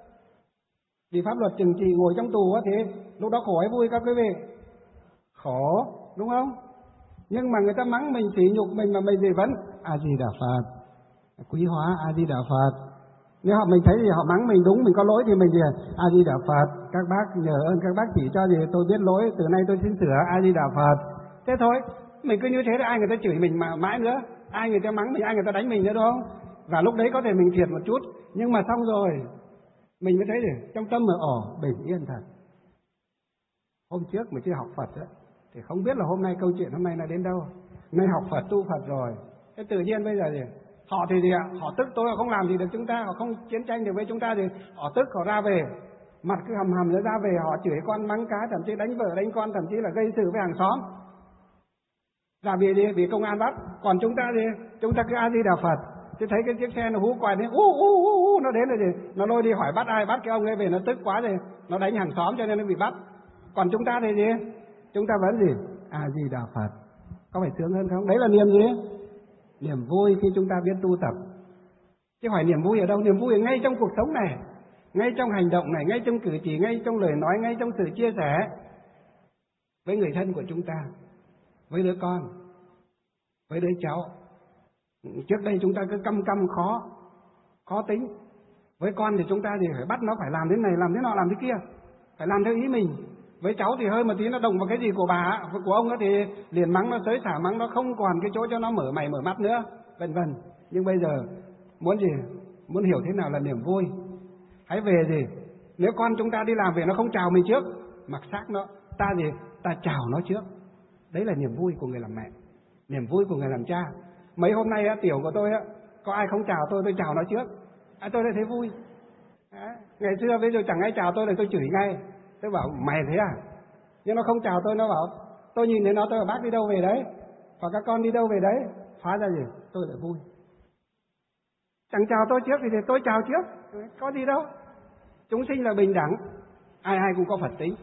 vì pháp luật trừng trị ngồi trong tù á, thì lúc đó khổ hay vui các quý vị? Khổ, đúng không? Nhưng mà người ta mắng mình, sỉ nhục mình mà mình gì vẫn A Di Đà Phật, quý hóa A Di Đà Phật. Nếu mình thấy thì họ mắng mình đúng, mình có lỗi thì mình gì? A Di Đà Phật, các bác nhờ ơn các bác chỉ cho gì tôi biết lỗi, từ nay tôi xin sửa, A Di Đà Phật. Thế thôi, mình cứ như thế thì ai người ta chửi mình mà mãi nữa, ai người ta mắng mình, ai người ta đánh mình nữa, đúng không? Và lúc đấy có thể mình thiệt một chút, nhưng mà xong rồi mình mới thấy gì? Trong tâm mà bình yên thật. Hôm trước mình chưa học Phật ấy, thì không biết là hôm nay câu chuyện hôm nay là đến đâu. Nay học Phật tu Phật rồi, thế tự nhiên bây giờ gì? Họ thì gì ạ? Họ tức tôi, họ không làm gì được chúng ta, họ không chiến tranh được với chúng ta, thì họ tức, họ ra về, mặt cứ hầm hầm ra về, họ chửi con mắng cái, thậm chí đánh vợ đánh con, thậm chí là gây sự với hàng xóm. Là vì công an bắt. Còn chúng ta gì? Chúng ta cứ A Di Đà Phật. Chứ thấy cái chiếc xe nó hú quay đến, nó đến là gì? Nó lôi đi hỏi bắt ai, bắt cái ông ấy về, nó tức quá rồi, nó đánh hàng xóm cho nên nó bị bắt. Còn chúng ta thì gì? Chúng ta vẫn gì? A Di Đà Phật. Có phải sướng hơn không? Đấy là niềm gì? Niềm vui khi chúng ta biết tu tập. Chứ hỏi niềm vui ở đâu? Niềm vui ở ngay trong cuộc sống này, ngay trong hành động này, ngay trong cử chỉ, ngay trong lời nói, ngay trong sự chia sẻ với người thân của chúng ta, với đứa con, với đứa cháu. Trước đây chúng ta cứ căm khó tính. Với con thì chúng ta thì phải bắt nó phải làm thế này, làm thế nọ, làm thế kia, phải làm theo ý mình. Với cháu thì hơi một tí nó động vào cái gì của bà, của ông đó thì liền mắng nó, tới xả mắng nó, không còn cái chỗ cho nó mở mày mở mắt nữa, vân vân. Nhưng bây giờ muốn gì? Muốn hiểu thế nào là niềm vui, hãy về gì? Nếu con chúng ta đi làm về nó không chào mình trước, mặc xác nó, ta gì? Ta chào nó trước. Đấy là niềm vui của người làm mẹ, niềm vui của người làm cha. Mấy hôm nay tiểu của tôi có ai không chào tôi chào nó trước, tôi đã thấy vui. Ngày xưa bây giờ chẳng ai chào tôi là tôi chửi ngay, tôi bảo mày thế à? Nhưng nó không chào tôi, nó bảo, tôi nhìn thấy nó, tôi bảo bác đi đâu về đấy, hoặc các con đi đâu về đấy, hóa ra gì? Tôi lại vui. Chẳng chào tôi trước thì tôi chào trước, có gì đâu. Chúng sinh là bình đẳng, ai cũng có Phật tính,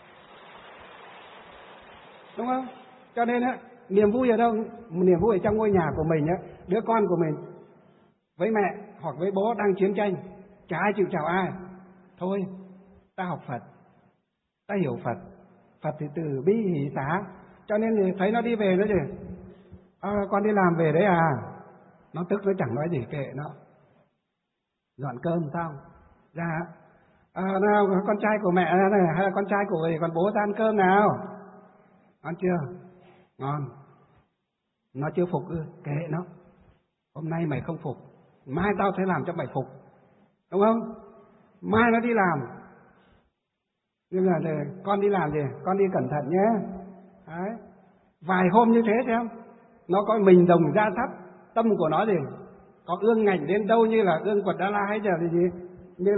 đúng không? Cho nên niềm vui ở đâu? Niềm vui ở trong ngôi nhà của mình đứa con của mình với mẹ hoặc với bố đang chiến tranh, chả ai chịu chào ai. Thôi, ta học Phật, ta hiểu Phật, Phật thì từ bi hỷ xá. Cho nên thì thấy nó đi về nữa gì? Con đi làm về đấy à? Nó tức, nó chẳng nói gì, kệ nó. Dọn cơm xong ra, nào con trai của mẹ này, hay là con trai của con bố ra ăn cơm nào? Ăn chưa? Ngon. Nó chưa phục kệ nó. Hôm nay mày không phục, mai tao sẽ làm cho mày phục. Đúng không? Mai nó đi làm. Nhưng mà con đi làm gì? Con đi cẩn thận nhé. Đấy. Vài hôm như thế xem, nó có mình đồng da sắt, tâm của nó gì? Có ương ngạnh đến đâu, như là ương quật Đa La hay giờ thì gì? Như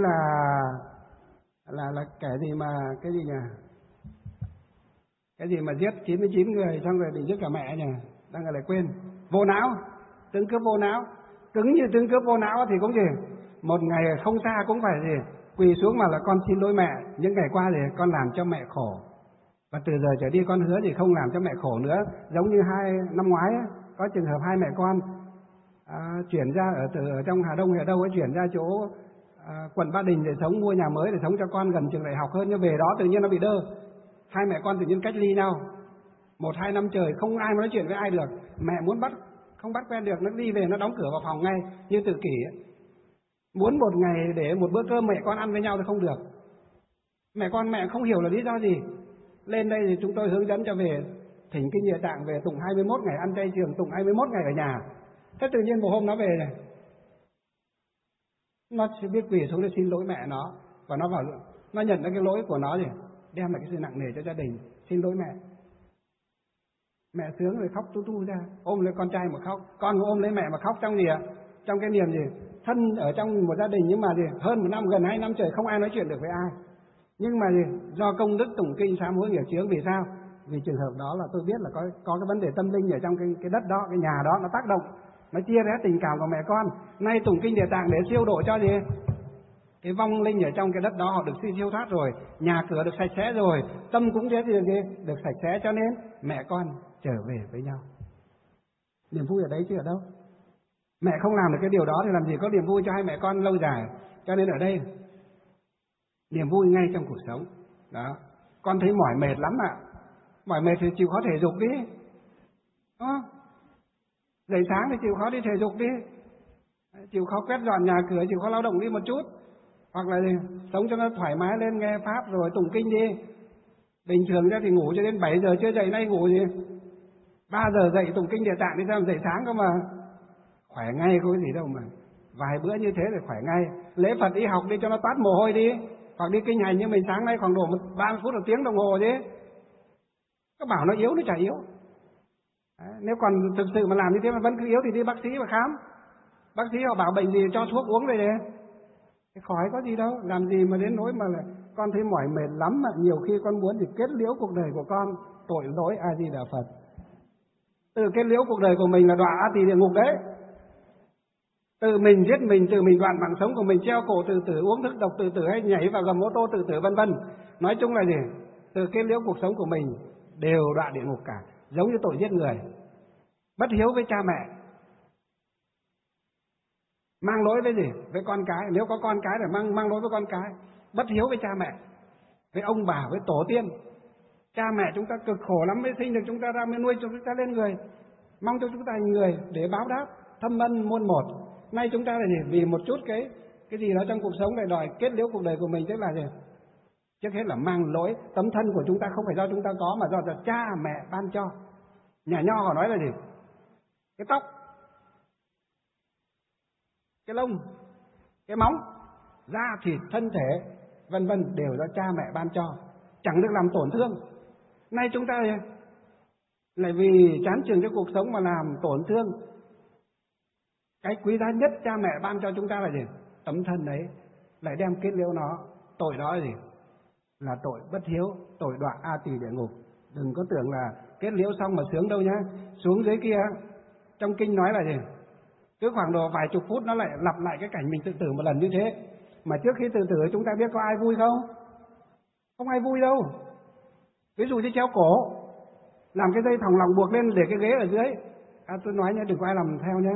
là kẻ gì mà cái gì nhỉ? Cái gì mà giết 99 người xong rồi bị giết cả mẹ nhỉ? Đang lại quên. Vô não, tướng cướp vô não. Cứng như tướng cướp vô não thì cũng gì? Một ngày không xa cũng phải gì? Quỳ xuống mà là con xin lỗi mẹ, những ngày qua thì con làm cho mẹ khổ. Và từ giờ trở đi con hứa thì không làm cho mẹ khổ nữa. Giống như năm ngoái ấy, có trường hợp hai mẹ con chuyển ra ở trong Hà Đông hay ở đâu ấy, chuyển ra chỗ quận Ba Đình để sống, mua nhà mới để sống cho con gần trường đại học hơn. Nhưng về đó tự nhiên nó bị đơ. Hai mẹ con tự nhiên cách ly nhau 1-2 năm trời, không ai nói chuyện với ai được. Mẹ muốn không bắt quen được, nó đi về nó đóng cửa vào phòng ngay như tự kỷ ấy. Muốn một ngày để một bữa cơm mẹ con ăn với nhau thì không được. Mẹ không hiểu là lý do gì. Lên đây thì chúng tôi hướng dẫn cho về thỉnh kinh Địa Tạng, về tụng 21 ngày ăn chay trường, tụng 21 ngày ở nhà. Thế tự nhiên một hôm nó về này, nó sẽ biết quỳ xuống để xin lỗi mẹ nó. Và nó nhận ra cái lỗi của nó gì, đem lại cái sự nặng nề cho gia đình. Xin lỗi mẹ. Mẹ sướng rồi khóc tu ra, ôm lấy con trai mà khóc. Con cũng ôm lấy mẹ mà khóc trong gì ạ? Trong cái niềm gì? Thân ở trong một gia đình nhưng mà gì? Hơn 1 năm, gần 2 năm trời không ai nói chuyện được với ai. Nhưng mà gì? Do công đức tụng kinh sám hối nghiệp chướng. Vì sao? Vì trường hợp đó là tôi biết là có cái vấn đề tâm linh ở trong cái đất đó, cái nhà đó, nó tác động, nó chia rẽ tình cảm của mẹ con. Nay tụng kinh Địa Tạng để siêu độ cho gì? Cái vong linh ở trong cái đất đó họ được siêu thoát rồi, nhà cửa được sạch sẽ rồi, tâm cũng thế thì được sạch sẽ, cho nên mẹ con trở về với nhau. Niềm vui ở đấy chứ ở đâu? Mẹ không làm được cái điều đó thì làm gì có niềm vui cho hai mẹ con lâu dài. Cho nên ở đây niềm vui ngay trong cuộc sống. Đó. Con thấy mỏi mệt lắm ạ. Mỏi mệt thì chịu khó thể dục đi. Dậy sáng thì chịu khó đi thể dục đi. Chịu khó quét dọn nhà cửa, chịu khó lao động đi một chút. Hoặc là sống cho nó thoải mái lên, nghe pháp rồi tụng kinh đi. Bình thường ra thì ngủ cho đến 7 giờ chưa dậy, nay ngủ gì? 3 giờ dậy tụng kinh Địa Tạng đi ra dậy sáng cơ mà. Khỏe ngay có cái gì đâu mà. Vài bữa như thế rồi khỏe ngay. Lễ Phật đi học đi cho nó toát mồ hôi đi. Hoặc đi kinh hành như mình sáng nay khoảng độ 30 phút 1 tiếng đồng hồ chứ. Các bảo nó yếu, nó chả yếu. Đấy, nếu còn thực sự mà làm như thế mà vẫn cứ yếu thì đi bác sĩ mà khám. Bác sĩ họ bảo bệnh gì cho thuốc uống về đấy. Khỏi có gì đâu, làm gì mà đến nỗi mà là con thấy mỏi mệt lắm mà nhiều khi con muốn thì kết liễu cuộc đời của con, tội lỗi A Di Đà Phật. Từ kết liễu cuộc đời của mình là đọa A Tỳ địa ngục đấy. Tự mình giết mình, tự mình đoạn mạng sống của mình, treo cổ tự tử, uống thức độc tự tử hay nhảy vào gầm ô tô tự tử vân vân. Nói chung là gì? Từ kết liễu cuộc sống của mình đều đọa địa ngục cả, giống như tội giết người, bất hiếu với cha mẹ, mang lỗi với gì? Với con cái. Nếu có con cái thì mang lỗi với con cái. Bất hiếu với cha mẹ, với ông bà, với tổ tiên. Cha mẹ chúng ta cực khổ lắm mới sinh được chúng ta ra, mới nuôi cho chúng ta lên người, mong cho chúng ta thành người để báo đáp thâm ân muôn một. Nay chúng ta là gì? Vì một chút cái gì đó trong cuộc sống này đòi kết liễu cuộc đời của mình, tức là gì? Trước hết là mang lỗi. Tấm thân của chúng ta không phải do chúng ta có mà do cha mẹ ban cho. Nhà Nho họ nói là gì? Cái tóc, cái lông, cái móng, da thịt, thân thể vân vân đều do cha mẹ ban cho, chẳng được làm tổn thương. Nay chúng ta lại vì chán chường cho cuộc sống mà làm tổn thương cái quý giá nhất cha mẹ ban cho chúng ta là gì? Tấm thân ấy, lại đem kết liễu nó. Tội đó là gì? Là tội bất hiếu, tội đọa A Tỳ địa ngục. Đừng có tưởng là kết liễu xong mà sướng đâu nhá. Xuống dưới kia trong kinh nói là gì? Cứ khoảng độ vài chục phút nó lại lặp lại cái cảnh mình tự tử một lần như thế. Mà trước khi tự tử chúng ta biết có ai vui không? Không ai vui đâu. Ví dụ như treo cổ, làm cái dây thòng lòng buộc lên để cái ghế ở dưới. Tôi nói nhé, đừng có ai làm theo nhé.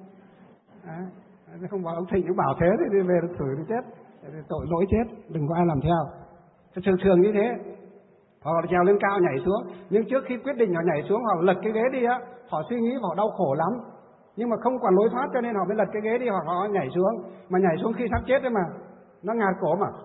Không bảo ông Thịnh cũng bảo thế thì về thử thì chết, tội lỗi chết, đừng có ai làm theo. Thường như thế. Họ trèo lên cao nhảy xuống, nhưng trước khi quyết định họ nhảy xuống, họ lật cái ghế đi á, họ suy nghĩ họ đau khổ lắm, nhưng mà không còn lối thoát cho nên họ mới lật cái ghế đi, hoặc họ nhảy xuống. Mà nhảy xuống khi sắp chết đấy mà nó ngạt cổ mà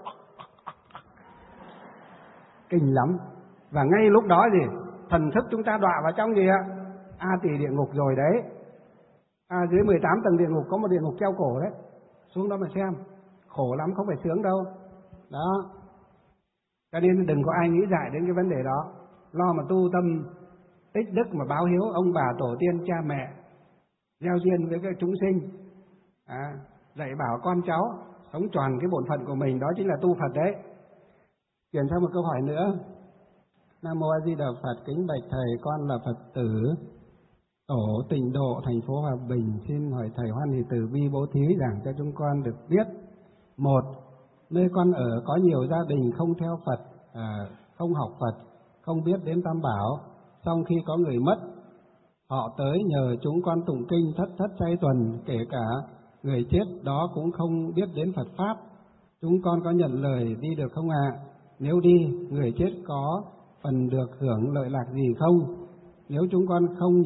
kinh lắm. Và ngay lúc đó gì? Thần thức chúng ta đọa vào trong gì ạ? A tỳ địa ngục rồi đấy. Dưới 18 tầng địa ngục có một địa ngục treo cổ đấy. Xuống đó mà xem, khổ lắm không phải sướng đâu. Đó. Cho nên đừng có ai nghĩ dại đến cái vấn đề đó. Lo mà tu tâm tích đức mà báo hiếu ông bà tổ tiên cha mẹ, gieo duyên với các chúng sinh, dạy bảo con cháu sống tròn cái bổn phận của mình, đó chính là tu Phật đấy. Chuyển sang một câu hỏi nữa. Nam mô A Di Đà Phật, kính bạch thầy, con là Phật tử tổ Tịnh Độ thành phố Hòa Bình, xin hỏi thầy hoan hỷ từ bi bố thí giảng cho chúng con được biết. Một, nơi con ở có nhiều gia đình không theo Phật, không học Phật, không biết đến Tam Bảo. Sau khi có người mất, họ tới nhờ chúng con tụng kinh thất chay tuần, kể cả người chết đó cũng không biết đến Phật Pháp. Chúng con có nhận lời đi được không ạ? Nếu đi, người chết có phần được hưởng lợi lạc gì không? Nếu chúng con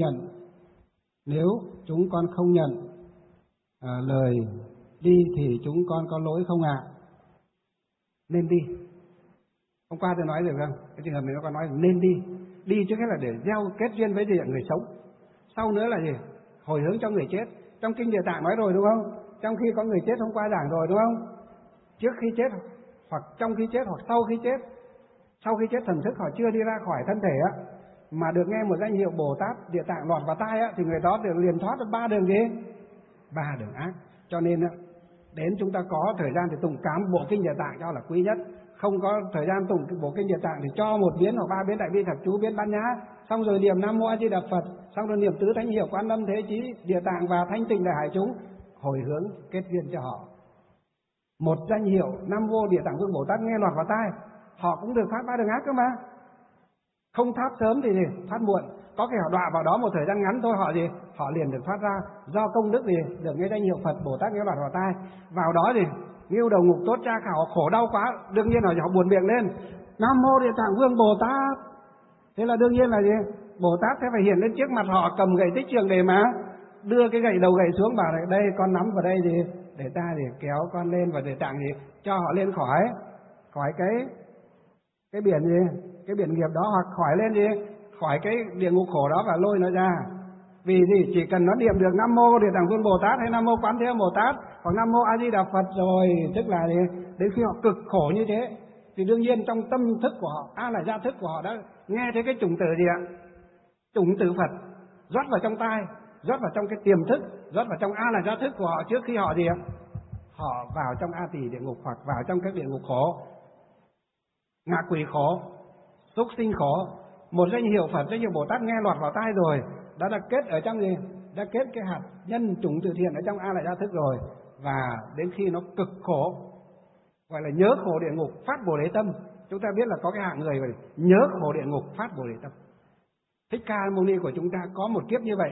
không nhận lời đi thì chúng con có lỗi không ạ? Nên đi. Hôm qua tôi nói rồi không? Cái trường hợp này nó có nói nên đi. Đi trước hết là để gieo kết duyên với người sống. Sau nữa là gì? Hồi hướng cho người chết. Trong kinh Địa Tạng nói rồi đúng không? Trong khi có người chết hôm qua giảng rồi đúng không? Trước khi chết hoặc trong khi chết hoặc sau khi chết. Sau khi chết thần thức họ chưa đi ra khỏi thân thể á, mà được nghe một danh hiệu Bồ Tát Địa Tạng lọt vào tai á, thì người đó được liền thoát được 3 đường gì? 3 đường ác. Cho nên á, đến chúng ta có thời gian thì tụng cám bộ kinh Địa Tạng cho là quý nhất. Không có thời gian tụng bộ kinh Địa Tạng thì cho 1 biến hoặc 3 biến Đại Bi Thập Chú, biến Bát Nhã, xong rồi niệm Nam Mô A Di Đà Phật, xong rồi niệm tứ thánh hiệu Quan Âm Thế Chí Địa Tạng và Thanh Tịnh Đại Hải chúng, hồi hướng kết duyên cho họ. Một danh hiệu Nam Mô Địa Tạng Vương Bồ Tát nghe lọt vào tai, họ cũng được thoát 3 đường ác cơ mà. Không thoát sớm thì thoát muộn. Có khi họ đọa vào đó một thời gian ngắn thôi, họ liền được thoát ra do công đức được nghe danh hiệu Phật Bồ Tát nghe lọt vào tai. Vào đó nghiêu đầu ngục tốt tra khảo, khổ đau quá, đương nhiên là họ buồn miệng lên Nam Mô Địa Tạng Vương Bồ Tát. Thế là đương nhiên là Bồ Tát sẽ phải hiện lên trước mặt họ, cầm gậy Tích Trường để mà đưa cái đầu gậy xuống, bảo đây con nắm vào đây để ta kéo con lên, và Địa Tạng cho họ lên khỏi cái biển cái biển nghiệp đó, hoặc khỏi lên khỏi cái địa ngục khổ đó và lôi nó ra. Vì chỉ cần nó niệm được Nam Mô Địa Tạng Vương Bồ Tát hay Nam Mô Quán Thế Âm Bồ Tát hoặc Nam Mô A Di Đà Phật rồi, tức là đến khi họ cực khổ như thế thì đương nhiên trong tâm thức của họ, A là gia thức của họ đã nghe thấy cái chủng tử chủng tử Phật rót vào trong tai, rót vào trong cái tiềm thức, rót vào trong A là gia thức của họ trước khi họ họ vào trong A tỳ địa ngục hoặc vào trong các địa ngục khổ, ngạ quỷ khổ, súc sinh khổ. Một danh hiệu Phật, danh hiệu Bồ Tát nghe lọt vào tai rồi, đã kết ở trong đã kết cái hạt nhân chủng từ thiện ở trong A lại gia thức rồi, và đến khi nó cực khổ, gọi là nhớ khổ địa ngục, phát Bồ Đề tâm. Chúng ta biết là có cái hạng người vậy, nhớ khổ địa ngục, phát Bồ Đề tâm. Thích Ca Mâu Ni của chúng ta có một kiếp như vậy.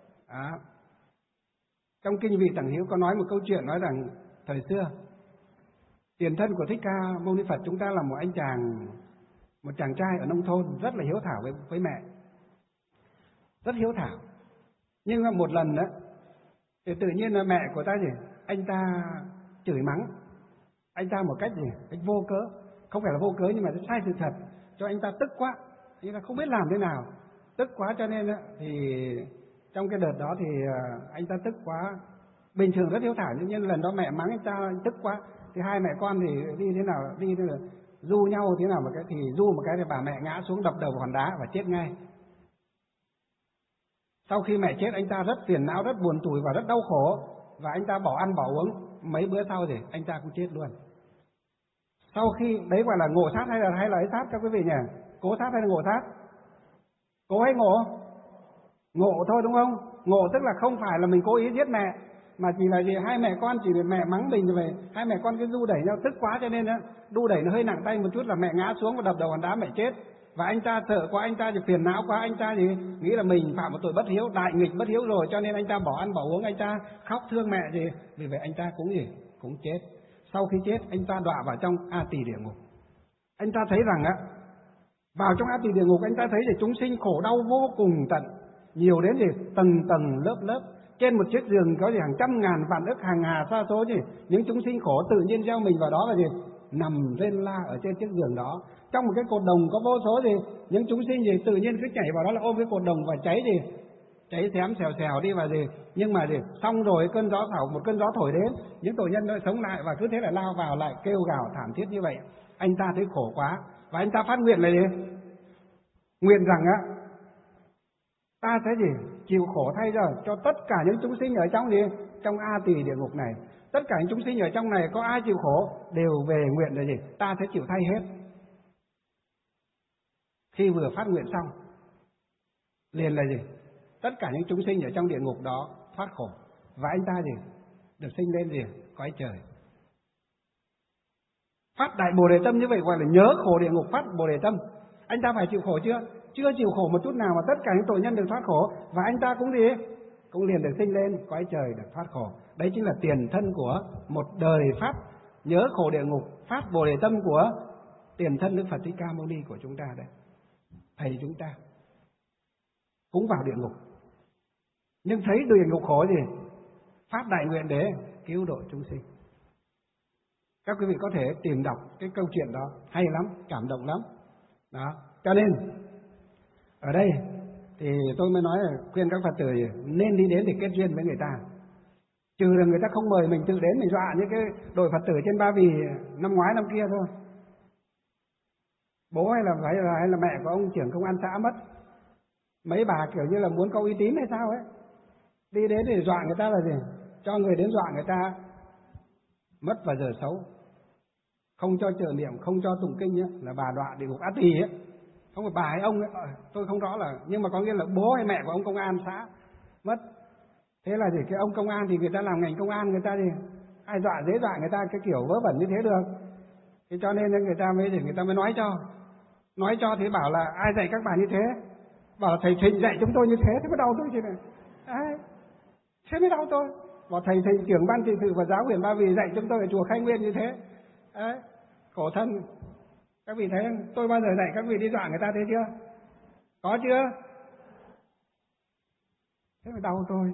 Trong kinh Vị Tẳng Hữu có nói một câu chuyện, nói rằng thời xưa tiền thân của Thích Ca Mâu Ni Phật chúng ta là một chàng trai ở nông thôn rất là hiếu thảo với mẹ, rất hiếu thảo. Nhưng mà một lần đó thì tự nhiên là mẹ của ta anh ta chửi mắng anh ta một cách cách vô cớ, không phải là vô cớ nhưng mà sai sự thật, cho anh ta tức quá, thì là không biết làm thế nào, tức quá cho nên thì trong cái đợt đó thì anh ta tức quá. Bình thường rất hiếu thảo, nhưng lần đó mẹ mắng anh ta tức quá, thì hai mẹ con thì đi thế nào du nhau thế nào, thì du một cái thì bà mẹ ngã xuống đập đầu vào hòn đá và chết ngay. Sau khi mẹ chết, anh ta rất phiền não, rất buồn tủi và rất đau khổ, và anh ta bỏ ăn bỏ uống. Mấy bữa sau thì anh ta cũng chết luôn. Sau khi đấy gọi là ngộ sát hay là ấy sát cho quý vị nhỉ? Cố sát hay là ngộ sát? Cố hay ngộ? Ngộ thôi đúng không? Ngộ tức là không phải là mình cố ý giết mẹ, mà chỉ là hai mẹ con chỉ để mẹ mắng mình rồi, hai mẹ con cứ du đẩy nhau tức quá, cho nên đu đẩy nó hơi nặng tay một chút là mẹ ngã xuống và đập đầu hòn đá, mẹ chết. Và anh ta sợ quá, anh ta thì phiền não quá, anh ta nghĩ là mình phạm một tội bất hiếu, đại nghịch bất hiếu rồi, cho nên anh ta bỏ ăn bỏ uống, anh ta khóc thương mẹ vì vậy anh ta cũng chết. Sau khi chết, anh ta đọa vào trong A Tỳ địa ngục. Anh ta thấy rằng vào trong A Tỳ địa ngục, anh ta thấy chúng sinh khổ đau vô cùng tận, nhiều đến tầng tầng lớp lớp. Trên một chiếc giường có hàng trăm ngàn vạn ức hàng hà sa số những chúng sinh khổ tự nhiên gieo mình vào đó và nằm rên la ở trên chiếc giường đó. Trong một cái cột đồng có vô số những chúng sinh tự nhiên cứ nhảy vào đó là ôm cái cột đồng và cháy cháy xém xèo xèo đi và gì, nhưng mà gì, xong rồi một cơn gió thổi đến, những tội nhân nó sống lại và cứ thế là lao vào lại kêu gào thảm thiết như vậy. Anh ta thấy khổ quá và anh ta phát nguyện là gì? Nguyện rằng á, ta sẽ gì? Chịu khổ thay cho tất cả những chúng sinh ở trong gì? Trong A Tỳ địa ngục này. Tất cả những chúng sinh ở trong này có ai chịu khổ đều về nguyện là gì? Ta sẽ chịu thay hết. Khi vừa phát nguyện xong, liền là gì? Tất cả những chúng sinh ở trong địa ngục đó thoát khổ. Và anh ta gì? Được sinh lên gì? Cõi trời. Phát đại Bồ Đề Tâm như vậy gọi là nhớ khổ địa ngục, phát Bồ Đề Tâm. Anh ta phải chịu khổ chưa? Chưa chịu khổ một chút nào mà tất cả những tội nhân được thoát khổ. Và anh ta cũng gì? Cũng liền được sinh lên cõi trời được thoát khổ. Đấy chính là tiền thân của một đời phát nhớ khổ địa ngục, phát Bồ Đề Tâm của tiền thân Đức Phật Thích Ca Mâu Ni của chúng ta đây. Thầy chúng ta cũng vào địa ngục, nhưng thấy địa ngục khổ gì? Phát đại nguyện để cứu độ chúng sinh. Các quý vị có thể tìm đọc cái câu chuyện đó, hay lắm, cảm động lắm. Đó, cho nên ở đây thì tôi mới nói là khuyên các Phật tử nên đi đến để kết duyên với người ta. Trừ là người ta không mời mình tự đến, mình dọa những cái đội Phật tử trên Ba Vì năm ngoái năm kia thôi. Bố hay là mẹ của ông trưởng công an xã mất, mấy bà kiểu như là muốn có uy tín hay sao ấy, đi đến để dọa người ta là gì? Cho người đến dọa người ta mất vào giờ xấu, không cho trợ niệm, không cho tụng kinh ấy, là bà đọa địa ngục A Tỳ ấy. Không phải bà hay ông ấy, tôi không rõ là, nhưng mà có nghĩa là bố hay mẹ của ông công an xã mất. Thế là gì? Cái ông công an thì người ta làm ngành công an, người ta gì? Ai dọa dễ dọa người ta cái kiểu vớ vẩn như thế được. Thế cho nên người ta mới nói cho thế bảo là ai dạy các bà như thế? Bảo là thầy Thịnh dạy chúng tôi như thế, thế mới đau tôi chứ này. Thế mới đau tôi. Bảo thầy Thịnh trưởng ban trị sự và giáo huyện Ba Vì dạy chúng tôi ở chùa Khai Nguyên như thế. Đấy, khổ thân. Các vị thấy không? Tôi bao giờ dạy các vị đi dọa người ta thế chưa? Có chưa? Thế mới đau tôi.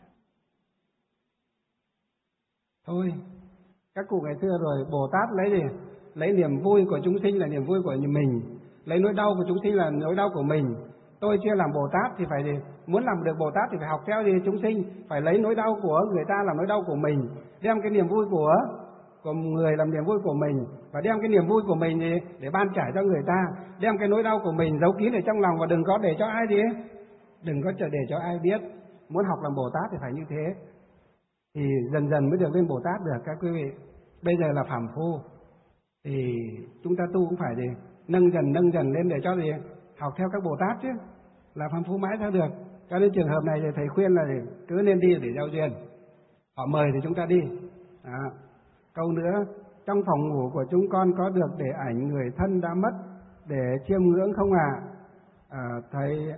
Thôi, các cụ ngày xưa rồi, Bồ Tát lấy gì? Lấy niềm vui của chúng sinh là niềm vui của mình, lấy nỗi đau của chúng sinh là nỗi đau của mình. Tôi chưa làm Bồ Tát thì phải gì? Muốn làm được Bồ Tát thì phải học theo gì? Chúng sinh phải lấy nỗi đau của người ta làm nỗi đau của mình, đem cái niềm vui của người làm niềm vui của mình, và đem cái niềm vui của mình gì? Để ban trải cho người ta, đem cái nỗi đau của mình giấu kín ở trong lòng và đừng có để cho ai gì? Đừng có để cho ai biết. Muốn học làm Bồ Tát thì phải như thế, thì dần dần mới được lên Bồ Tát được các quý vị. Bây giờ là phàm phu thì chúng ta tu cũng phải gì? Nâng dần lên để cho gì? Học theo các Bồ Tát chứ, là phàm phu mãi sao được. Cho nên trường hợp này thì thầy khuyên là gì? Cứ nên đi để giao duyên. Họ mời thì chúng ta đi. Câu nữa, trong phòng ngủ của chúng con có được để ảnh người thân đã mất để chiêm ngưỡng không ạ? Thầy,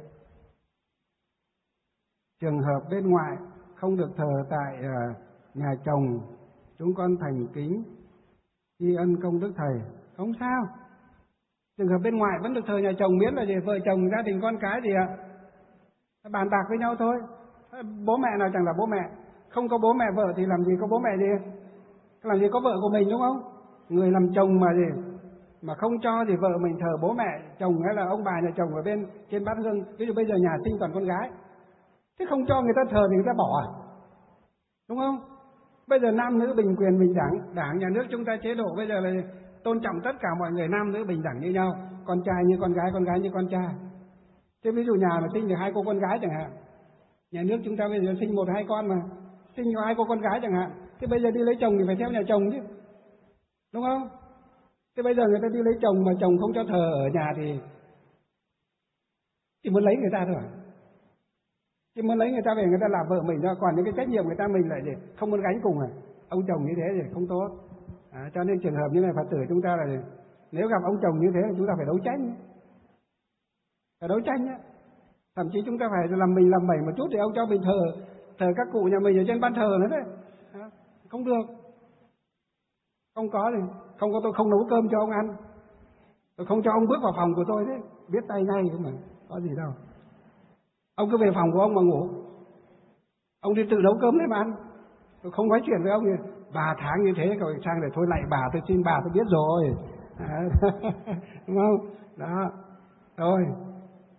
trường hợp bên ngoại không được thờ tại nhà chồng, chúng con thành kính tri ân công đức thầy. Không sao, trường hợp bên ngoài vẫn được thờ nhà chồng, miễn là gì? Vợ chồng gia đình con cái gì ạ? Bàn bạc với nhau thôi. Bố mẹ nào chẳng là bố mẹ, không có bố mẹ vợ thì làm gì có bố mẹ gì? Làm gì có vợ của mình, đúng không? Người làm chồng mà gì mà không cho thì vợ mình thờ bố mẹ chồng hay là ông bà nhà chồng ở bên trên bát hương. Ví dụ bây giờ nhà sinh toàn con gái, thế không cho người ta thờ thì người ta bỏ à? Đúng không? Bây giờ nam nữ bình quyền bình đẳng, Đảng nhà nước chúng ta chế độ bây giờ là tôn trọng tất cả mọi người, nam nữ bình đẳng như nhau, con trai như con gái như con trai. Thế ví dụ nhà mà sinh được 2 cô con gái chẳng hạn, nhà nước chúng ta bây giờ sinh 1 2 con mà sinh có 2 cô con gái chẳng hạn, thế bây giờ đi lấy chồng thì phải theo nhà chồng chứ, đúng không? Thế bây giờ người ta đi lấy chồng mà chồng không cho thờ ở nhà thì chỉ muốn lấy người ta thôi à? Chỉ muốn lấy người ta về người ta làm vợ mình thôi, còn những cái trách nhiệm người ta mình lại gì không muốn gánh cùng à? Ông chồng như thế thì không tốt. Cho nên trường hợp như này Phật tử chúng ta là gì? Nếu gặp ông chồng như thế thì chúng ta phải đấu tranh. Phải đấu tranh nhé. Thậm chí chúng ta phải làm mình làm bẩy một chút để ông cho mình thờ các cụ nhà mình ở trên ban thờ nữa đấy. Không được. Không có thì không có, tôi không nấu cơm cho ông ăn. Tôi không cho ông bước vào phòng của tôi đấy, biết tay ngay không mà, có gì đâu. Ông cứ về phòng của ông mà ngủ, ông đi tự nấu cơm lên mà ăn. Tôi không nói chuyện với ông gì. 3 tháng như thế rồi sang để thôi lại bà, tôi xin bà, tôi biết rồi. Đúng không? Đó. Thôi,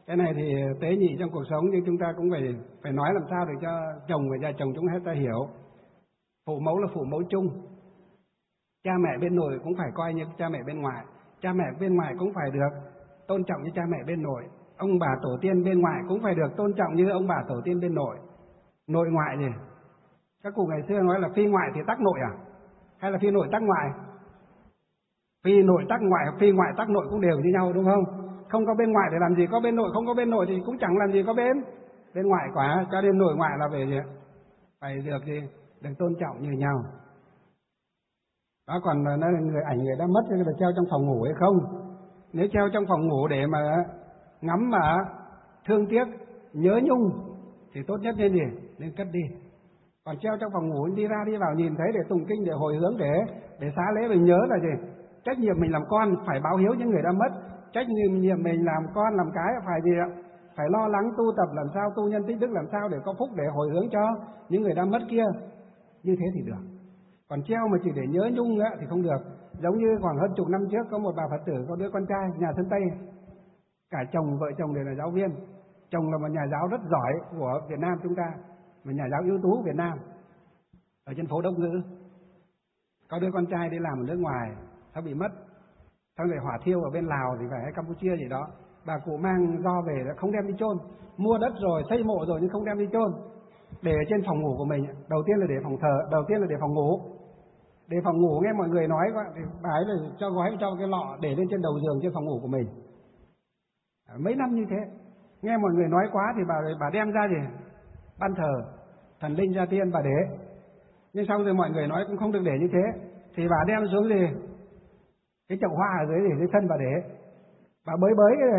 Cái này thì tế nhị trong cuộc sống, nhưng chúng ta cũng phải nói làm sao để cho chồng và gia chồng chúng ta hiểu. Phụ mẫu là phụ mẫu chung. Cha mẹ bên nội cũng phải coi như cha mẹ bên ngoài. Cha mẹ bên ngoài cũng phải được tôn trọng như cha mẹ bên nội. Ông bà tổ tiên bên ngoài cũng phải được tôn trọng như ông bà tổ tiên bên nội. Nội ngoại gì? Các cụ ngày xưa nói là phi ngoại thì tắc nội à? Hay là phi nội tắc ngoại? Phi nội tắc ngoại, phi ngoại tắc nội cũng đều như nhau đúng không? Không có bên ngoại để làm gì có bên nội, không có bên nội thì cũng chẳng làm gì có bên ngoại cả. Cho nên nội ngoại là về gì? Phải được gì? Được tôn trọng như nhau. Đó, còn nó là người đã mất thì là treo trong phòng ngủ hay không? Nếu treo trong phòng ngủ để mà ngắm mà thương tiếc, nhớ nhung thì tốt nhất nên gì? Nên cất đi. Còn treo trong phòng ngủ đi ra đi vào nhìn thấy để tụng kinh, để hồi hướng, để xá lễ, mình nhớ là gì? Trách nhiệm mình làm con phải báo hiếu những người đã mất. Trách nhiệm mình làm con làm cái phải gì ạ? Phải lo lắng tu tập làm sao, tu nhân tích đức làm sao để có phúc để hồi hướng cho những người đã mất kia. Như thế thì được. Còn treo mà chỉ để nhớ nhung á, thì không được. Giống như khoảng hơn chục năm trước có một bà Phật tử có đứa con trai nhà thân Tây, cả chồng vợ chồng đều là giáo viên. Chồng là một nhà giáo rất giỏi của Việt Nam chúng ta, một nhà giáo ưu tú của Việt Nam ở trên phố Đông Ngữ. Có đứa con trai đi làm ở nước ngoài, sao bị mất, xong rồi hỏa thiêu ở bên Lào thì phải hay Campuchia gì đó. Bà cụ mang do về không đem đi chôn, mua đất rồi xây mộ rồi nhưng không đem đi chôn, để ở trên phòng ngủ của mình. Đầu tiên là để phòng thờ, đầu tiên là để phòng ngủ. Để phòng ngủ nghe mọi người nói thì bà ấy là cho gói cho cái lọ để lên trên đầu giường trên phòng ngủ của mình. Mấy năm như thế, nghe mọi người nói quá thì bà đem ra gì? Ban thờ thần linh gia tiên bà để. Nhưng xong rồi mọi người nói cũng không được để như thế, thì bà đem xuống gì? Cái chậu hoa ở dưới thân bà để. Bà bới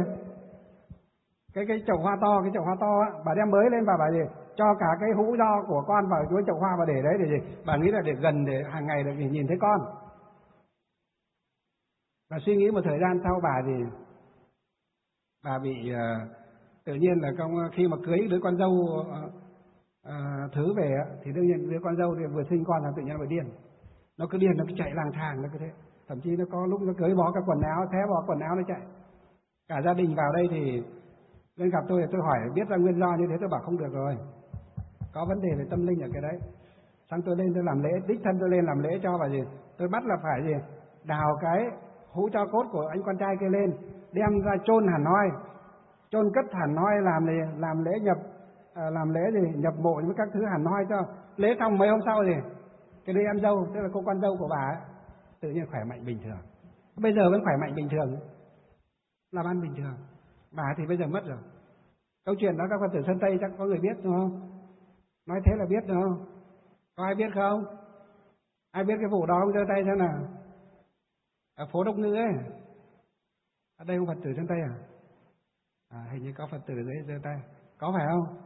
cái chậu hoa to á, bà đem bới lên và bà gì? Cho cả cái hũ do của con vào dưới chậu hoa và để đấy để gì? Bà nghĩ là để gần để hàng ngày được nhìn thấy con. Và suy nghĩ một thời gian sau bà bị tự nhiên là khi mà cưới đứa con dâu thứ về thì đương nhiên đứa con dâu thì vừa sinh con là tự nhiên nó điên. Nó cứ điên, nó cứ chạy lang thang, nó cứ thế. Thậm chí nó có lúc nó cưới bỏ cả quần áo, xé bỏ quần áo nó chạy. Cả gia đình vào đây thì lên gặp tôi hỏi biết ra nguyên do như thế, tôi bảo không được rồi, có vấn đề về tâm linh ở cái đấy. Xong tôi lên tôi làm lễ, đích thân tôi lên làm lễ cho bà gì, tôi bắt là phải gì, đào cái hũ tro cốt của anh con trai kia lên, đem ra chôn hẳn hoi, chôn cất hẳn hoi, làm lễ nhập mộ với các thứ hẳn hoi cho. Lễ xong mấy hôm sau gì, cái đứa em dâu, tức là cô con dâu của bà ấy, tự nhiên khỏe mạnh bình thường. Bây giờ vẫn khỏe mạnh bình thường, làm ăn bình thường. Bà thì bây giờ mất rồi. Câu chuyện đó các Phật tử Sơn Tây chắc có người biết đúng không? Nói thế là biết đúng không? Có ai biết không? Ai biết cái vụ đó không? Giơ tay xem nào. Ở phố Đông Ngữ ấy. Ở đây không Phật tử Sơn Tây à? Hình như có Phật tử đấy giơ tay. Có phải không?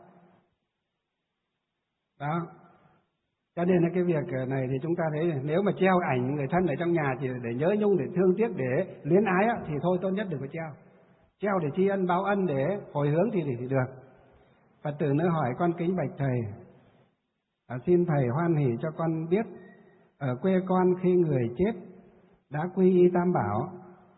Đó. Cho nên là cái việc này thì chúng ta thấy nếu mà treo ảnh người thân ở trong nhà chỉ để nhớ nhung, để thương tiếc, để luyến ái á, thì thôi tốt nhất đừng có treo. Treo để tri ân báo ân, để hồi hướng thì được. Phật tử nữa hỏi: con kính bạch thầy, xin thầy hoan hỷ cho con biết ở quê con khi người chết đã quy y Tam Bảo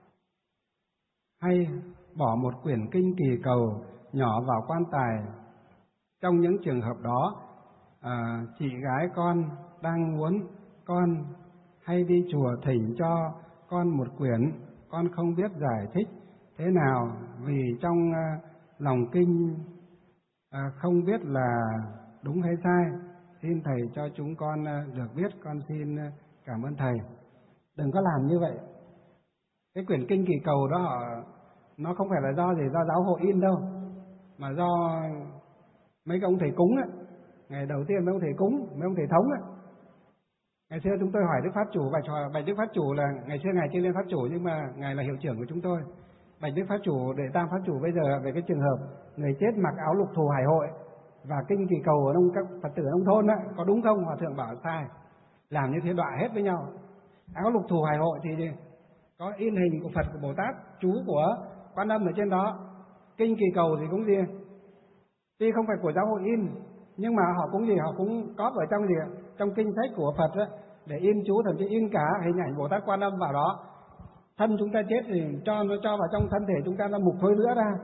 hay bỏ một quyển kinh kỳ cầu nhỏ vào quan tài. Trong những trường hợp đó, chị gái con đang muốn con hay đi chùa thỉnh cho con một quyển, con không biết giải thích thế nào vì trong lòng kinh không biết là đúng hay sai. Xin thầy cho chúng con được biết, con xin cảm ơn thầy. Đừng có làm như vậy. Cái quyển kinh kỳ cầu đó nó không phải là do giáo hội in đâu, mà do mấy ông thầy cúng ấy. Ngày đầu tiên mấy ông thầy cúng, mấy ông thầy thống ấy. Ngày xưa chúng tôi hỏi Đức Pháp Chủ, bạch Đức Pháp Chủ là ngày xưa ngài chưa lên Pháp Chủ nhưng mà ngài là hiệu trưởng của chúng tôi. Bạch Đức Pháp Chủ, Đệ Tam Pháp Chủ bây giờ về cái trường hợp người chết mặc áo lục thù hải hội và kinh kỳ cầu ở các Phật tử nông thôn đó, có đúng không? Hòa thượng bảo sai, làm như thế đọa hết với nhau. Áo lục thù hải hội thì có in hình của Phật, của Bồ Tát, chú của Quan Âm ở trên đó. Kinh kỳ cầu thì cũng gì, tuy không phải của giáo hội in nhưng mà họ cũng có ở trong trong kinh sách của Phật đó, để in chú, thậm chí in cả hình ảnh Bồ Tát Quan Âm vào đó. Thân chúng ta chết thì cho vào trong thân thể chúng ta, nó mục thối nữa ra,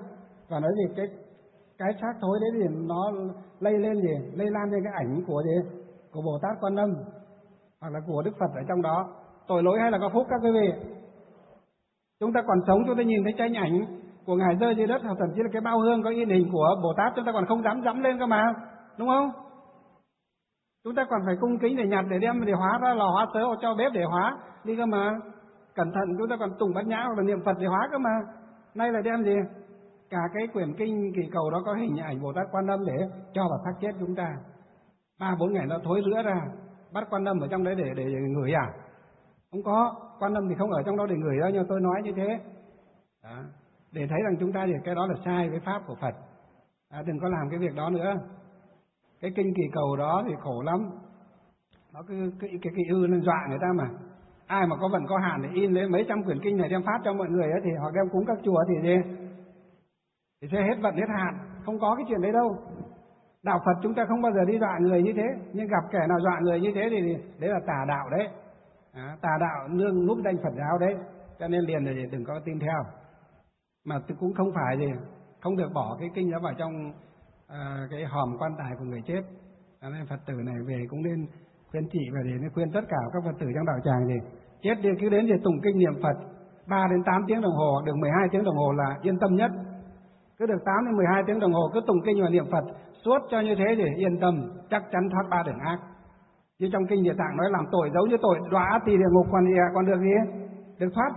Và nói gì cái xác thối đấy thì nó lây lan lên cái ảnh của của Bồ Tát Quan Âm hoặc là của Đức Phật ở trong đó. Tội lỗi hay là có phúc các quý vị? Chúng ta còn sống chúng ta nhìn thấy tranh ảnh của Ngài rơi dưới đất, hoặc thậm chí là cái bao hương có in hình của Bồ Tát chúng ta còn không dám dẫm lên cơ mà, đúng không? Chúng ta còn phải cung kính để nhặt, để đem để hóa ra lò hóa sớ hoặc cho bếp để hóa đi cơ mà. Cẩn thận chúng ta còn tụng bát nhã hoặc là niệm Phật để hóa cơ mà. Nay là đem gì? Cả cái quyển kinh kỳ cầu đó có hình ảnh Bồ Tát Quan Âm để cho vào xác chết chúng ta. 3-4 ngày nó thối rữa ra, bắt Quan Âm ở trong đấy để ngửi à? Không có, Quan Âm thì không ở trong đó để ngửi đâu, nhưng tôi nói như thế. Đó. Để thấy rằng chúng ta thì cái đó là sai với pháp của Phật. Đừng có làm cái việc đó nữa. Cái kinh kỳ cầu đó thì khổ lắm. Nó cứ cái ư nó dọa người ta mà. Ai mà vẫn có hạn để in lấy mấy trăm quyển kinh này đem phát cho mọi người ấy, thì họ đem cúng các chùa thì gì? Thì sẽ hết vận hết hạn, không có cái chuyện đấy đâu. Đạo Phật chúng ta không bao giờ đi dọa người như thế, nhưng gặp kẻ nào dọa người như thế thì đấy là tà đạo đấy. Tà đạo nương núp đanh Phật giáo đấy, cho nên liền thì đừng có tin theo. Mà cũng không phải gì, không được bỏ cái kinh đó vào trong cái hòm quan tài của người chết. Cho nên Phật tử này về cũng nên khuyên chị và để khuyên tất cả các Phật tử trong đạo tràng gì chết đi cứ đến để tụng kinh niệm Phật 3 đến 8 tiếng đồng hồ, được 12 tiếng đồng hồ là yên tâm nhất. Cứ được 8 đến 12 tiếng đồng hồ cứ tụng kinh và niệm Phật suốt cho như thế thì yên tâm, chắc chắn thoát 3 đường ác. Như trong kinh Địa Tạng nói làm tội giống như tội đọa ác tỳ địa ngục còn được gì? Được thoát.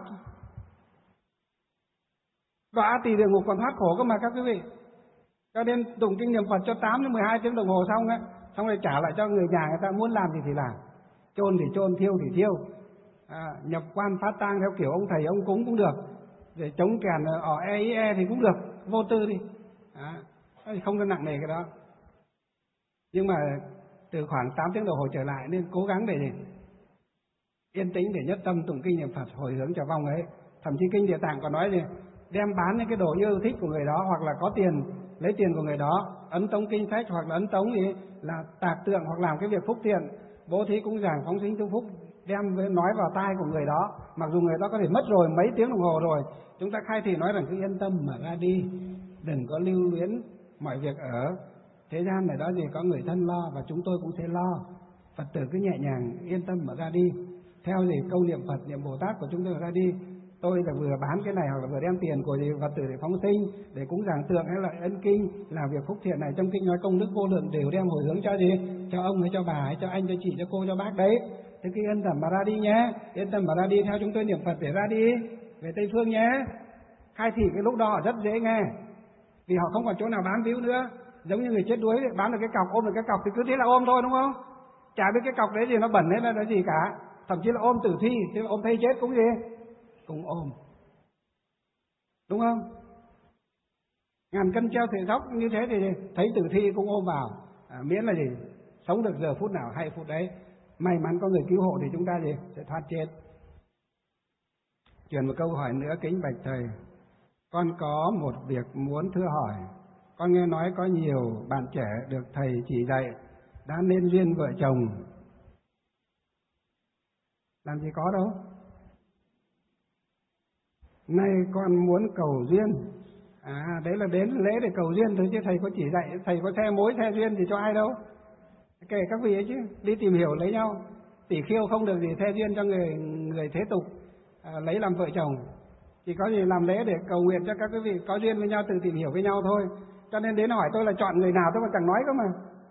Đọa ác tỳ địa ngục còn thoát khổ cơ mà các quý vị. Cho nên tụng kinh niệm Phật cho 8 đến 12 tiếng đồng hồ xong á, xong rồi trả lại cho người nhà người ta muốn làm gì thì làm. Chôn thì chôn, thiêu thì thiêu. Nhập quan phát tang theo kiểu ông thầy ông cúng cũng được. Để chống kèn thì cũng được, vô tư đi. Không có nặng nề cái đó. Nhưng mà từ khoảng 8 tiếng đồng hồ trở lại nên cố gắng để yên tĩnh để nhất tâm tụng kinh niệm Phật hồi hướng cho vong ấy. Thậm chí kinh Địa Tạng còn nói gì đem bán những cái đồ yêu thích của người đó, hoặc là có tiền lấy tiền của người đó ấn tống kinh sách, hoặc là ấn tống thì là tạc tượng hoặc làm cái việc phúc thiện, bố thí cúng dường phóng sinh tu phúc, đem nói vào tai của người đó, mặc dù người đó có thể mất rồi mấy tiếng đồng hồ rồi, chúng ta khai thị nói rằng cứ yên tâm mà ra đi, đừng có lưu luyến mọi việc ở thế gian này đó gì, có người thân lo và chúng tôi cũng sẽ lo. Phật tử cứ nhẹ nhàng yên tâm mà ra đi, theo gì câu niệm Phật niệm Bồ Tát của chúng tôi ra đi. Tôi là vừa bán cái này hoặc là vừa đem tiền của Phật tử để phóng sinh, để cúng dường tượng hay là ân kinh, làm việc phúc thiện này. Trong kinh nói công đức vô lượng đều đem hồi hướng cho gì? Cho ông hay cho bà hay cho anh, cho chị, cho cô, cho bác đấy. Thế cứ yên tâm mà ra đi nhé, yên tâm mà ra đi theo chúng tôi niệm Phật để ra đi về Tây Phương nhé. Khai thị cái lúc đó rất dễ nghe, vì họ không còn chỗ nào bám víu nữa. Giống như người chết đuối bám được cái cọc, ôm được cái cọc thì cứ thế là ôm thôi, đúng không? Chả biết cái cọc đấy thì nó bẩn hay là gì cả. Thậm chí là ôm tử thi, thì ôm thây chết cũng gì? Cũng ôm, đúng không? Ngàn cân treo sợi tóc như thế thì thấy tử thi cũng ôm vào, miễn là gì? Sống được giờ phút nào hay phút đấy. May mắn có người cứu hộ thì chúng ta gì? Sẽ thoát chết. Chuyển một câu hỏi nữa kính bạch thầy, con có một việc muốn thưa hỏi. Con nghe nói có nhiều bạn trẻ được thầy chỉ dạy đã nên duyên vợ chồng. Làm gì có đâu. Nay con muốn cầu duyên. Đấy là đến lễ để cầu duyên thôi, chứ thầy có chỉ dạy, thầy có the mối the duyên thì cho ai đâu. Kể các vị ấy chứ, đi tìm hiểu lấy nhau. Tỷ khiêu không được gì the duyên cho người thế tục lấy làm vợ chồng. Chỉ có gì làm lễ để cầu nguyện cho các quý vị có duyên với nhau, tự tìm hiểu với nhau thôi. Cho nên đến hỏi tôi là chọn người nào tôi còn chẳng nói cơ mà.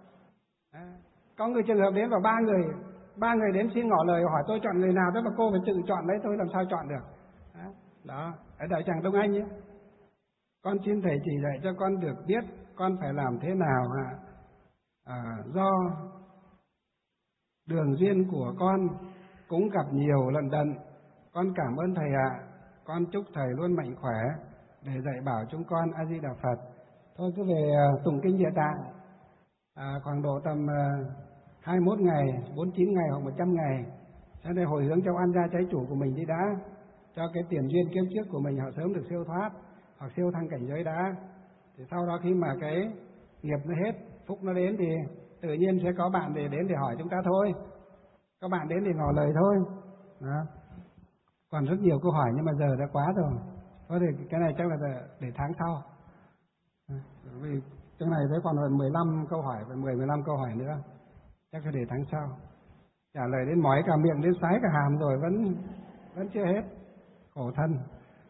Có người trường hợp đến vào ba người đến xin ngỏ lời hỏi tôi chọn người nào, thế mà cô phải tự chọn đấy, tôi làm sao chọn được. Đó, ở đạo tràng Đông Anh ấy. Con xin thầy chỉ dạy cho con được biết con phải làm thế nào do đường duyên của con cũng gặp nhiều lần đận. Con cảm ơn thầy ạ. Con chúc thầy luôn mạnh khỏe để dạy bảo chúng con. A Di Đà Phật. Thôi cứ về tụng kinh Địa Tạng khoảng độ tầm 21 ngày, 49 ngày hoặc 100 ngày. Sau đây hồi hướng cho oan gia trái chủ của mình đi đã, cho cái tiền duyên kiếp trước của mình họ sớm được siêu thoát hoặc siêu thăng cảnh giới đã. Thì sau đó khi mà cái nghiệp nó hết, phúc nó đến thì tự nhiên sẽ có bạn để đến để hỏi chúng ta thôi. Các bạn đến để ngỏ lời thôi. Đó. Còn rất nhiều câu hỏi nhưng mà giờ đã quá rồi. Thôi thì cái này chắc là để tháng sau. Vì cái này thấy còn 15 câu hỏi và 15 câu hỏi nữa, chắc phải để tháng sau. Trả lời đến mỏi cả miệng, đến sái cả hàm rồi vẫn chưa hết, khổ thân.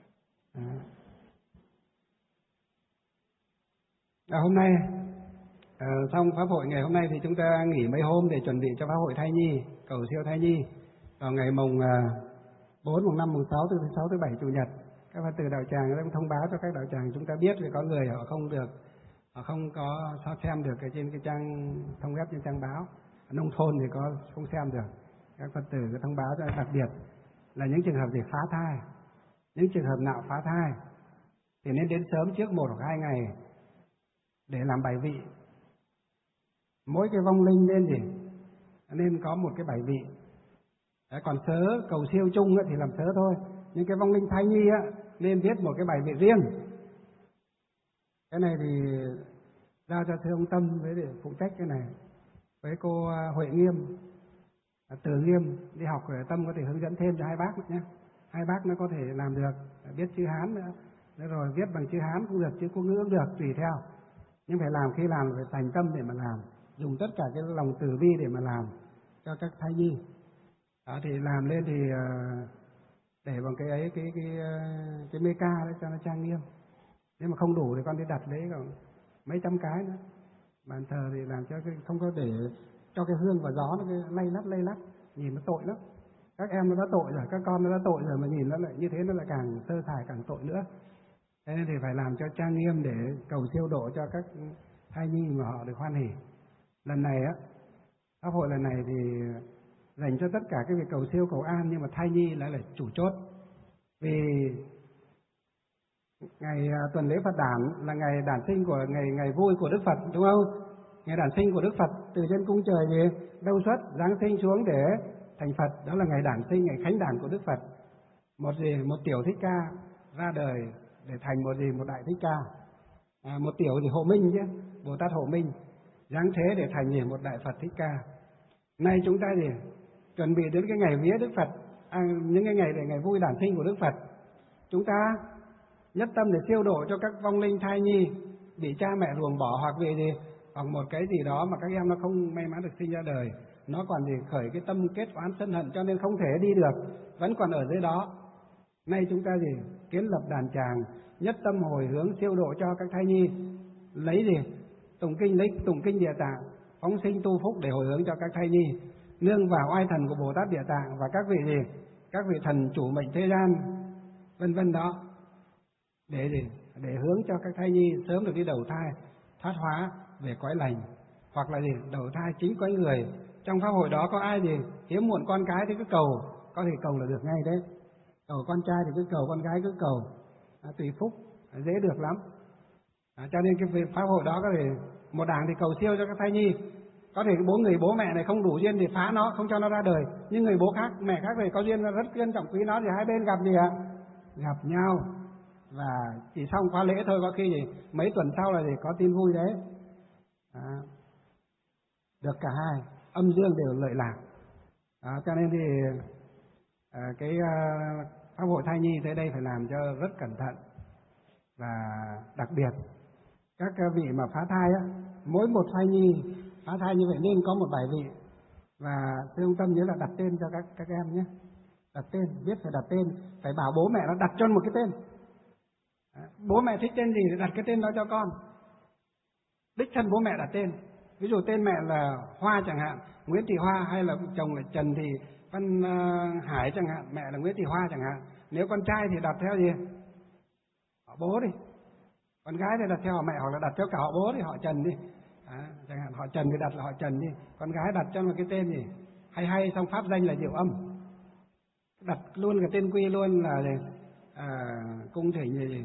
Hôm nay xong pháp hội ngày hôm nay thì chúng ta nghỉ mấy hôm để chuẩn bị cho pháp hội thai nhi, cầu siêu thai nhi vào ngày mùng 4, mùng 5, mùng 6, từ thứ 6 tới 7 chủ nhật. Các Phật tử đạo tràng đã thông báo cho các đạo tràng chúng ta biết, vì có người họ không được, họ không có xem được cái trên cái trang thông web, trên trang báo. Ở nông thôn thì có không xem được. Các Phật tử có thông báo cho, đặc biệt là những trường hợp về phá thai, những trường hợp nào phá thai thì nên đến sớm trước 1 hoặc 2 ngày để làm bài vị. Mỗi cái vong linh nên gì nên có một cái bài vị. Đấy, còn sớ cầu siêu chung thì làm sớ thôi, nhưng cái vong linh thai nhi nên viết một cái bài vị riêng. Cái này thì giao cho thưa ông Tâm với để phụ trách cái này, với cô Huệ Nghiêm, Từ Nghiêm đi học rồi, Tâm có thể hướng dẫn thêm cho hai bác nhé. Hai bác nó có thể làm được, biết chữ Hán nữa, rồi viết bằng chữ Hán cũng được, chữ quốc ngữ cũng được, tùy theo. Nhưng phải làm, khi làm phải thành tâm để mà làm, dùng tất cả cái lòng từ bi để mà làm cho các thai nhi. Đó thì làm lên thì để bằng cái ấy, cái mê ca đấy cho nó trang nghiêm. Nếu mà không đủ thì con đi đặt lấy còn mấy trăm cái nữa. Bàn thờ thì làm cho không có để cho cái hương và gió nó lay lắt, nhìn nó tội lắm. Các em nó đã tội rồi, các con nó đã tội rồi, mà nhìn nó lại như thế nó lại càng sơ sài, càng tội nữa. Thế nên thì phải làm cho trang nghiêm để cầu siêu độ cho các thai nhi mà họ được hoan hỉ. Lần này pháp hội lần này thì dành cho tất cả cái việc cầu siêu cầu an, nhưng mà thai nhi lại là chủ chốt. Vì ngày tuần lễ Phật đản là ngày đản sinh của ngày vui của Đức Phật, đúng không? Ngày đản sinh của Đức Phật từ trên cung trời gì đâu xuất giáng sinh xuống để thành Phật, đó là ngày đản sinh, ngày khánh đản của Đức Phật. Một tiểu thích ca ra đời để thành một đại thích ca. Một tiểu thì Hộ Minh chứ, Bồ Tát Hộ Minh giáng thế để thành một đại Phật thích ca. Nay chúng ta chuẩn bị đến cái ngày vía Đức Phật, những cái ngày để ngày vui đản sinh của Đức Phật, chúng ta nhất tâm để siêu độ cho các vong linh thai nhi bị cha mẹ ruồng bỏ, hoặc vì hoặc một cái gì đó mà các em nó không may mắn được sinh ra đời, nó còn khởi cái tâm kết oán sân hận, cho nên không thể đi được, vẫn còn ở dưới đó. Nay chúng ta kiến lập đàn tràng, nhất tâm hồi hướng siêu độ cho các thai nhi, lấy tụng kinh Địa Tạng, phóng sinh tu phúc để hồi hướng cho các thai nhi, nương vào oai thần của Bồ Tát Địa Tạng và các vị thần chủ mệnh thế gian, vân vân đó, để hướng cho các thai nhi sớm được đi đầu thai thoát hóa về cõi lành, hoặc là đầu thai chính cõi người. Trong pháp hội đó có ai hiếm muộn con cái thì cứ cầu, có thể cầu là được ngay đấy. Cầu con trai thì cứ cầu, con gái cứ cầu, tùy phúc, dễ được lắm. Cho nên cái pháp hội đó có thể một đảng thì cầu siêu cho các thai nhi, có thể người bố mẹ này không đủ duyên thì phá nó, không cho nó ra đời, nhưng người bố khác, mẹ khác thì có duyên, rất trân trọng quý nó, thì hai bên gặp gặp nhau, và chỉ xong khóa lễ thôi, có khi mấy tuần sau là có tin vui đấy. Được cả hai, âm dương đều lợi lạc. Cho nên thì cái pháp hội thai nhi tới đây phải làm cho rất cẩn thận, và đặc biệt các vị mà phá thai mỗi một thai nhi phá thai như vậy nên có một bài vị, và thưa ông Tâm nhớ là đặt tên cho các em nhé. Đặt tên, biết phải đặt tên, phải bảo bố mẹ nó đặt cho một cái tên. Bố mẹ thích tên gì thì đặt cái tên đó cho con. Đích thân bố mẹ đặt tên. Ví dụ tên mẹ là Hoa chẳng hạn, Nguyễn Thị Hoa, hay là chồng là Trần Thị Văn Hải chẳng hạn, mẹ là Nguyễn Thị Hoa chẳng hạn. Nếu con trai thì đặt theo họ bố đi. Con gái thì đặt theo họ mẹ, hoặc là đặt theo cả họ bố thì họ Trần đi. Chẳng hạn họ Trần thì đặt là họ Trần đi. Con gái đặt cho một cái tên hay xong pháp danh là Diệu Âm. Đặt luôn cái tên quy luôn là cung thỉnh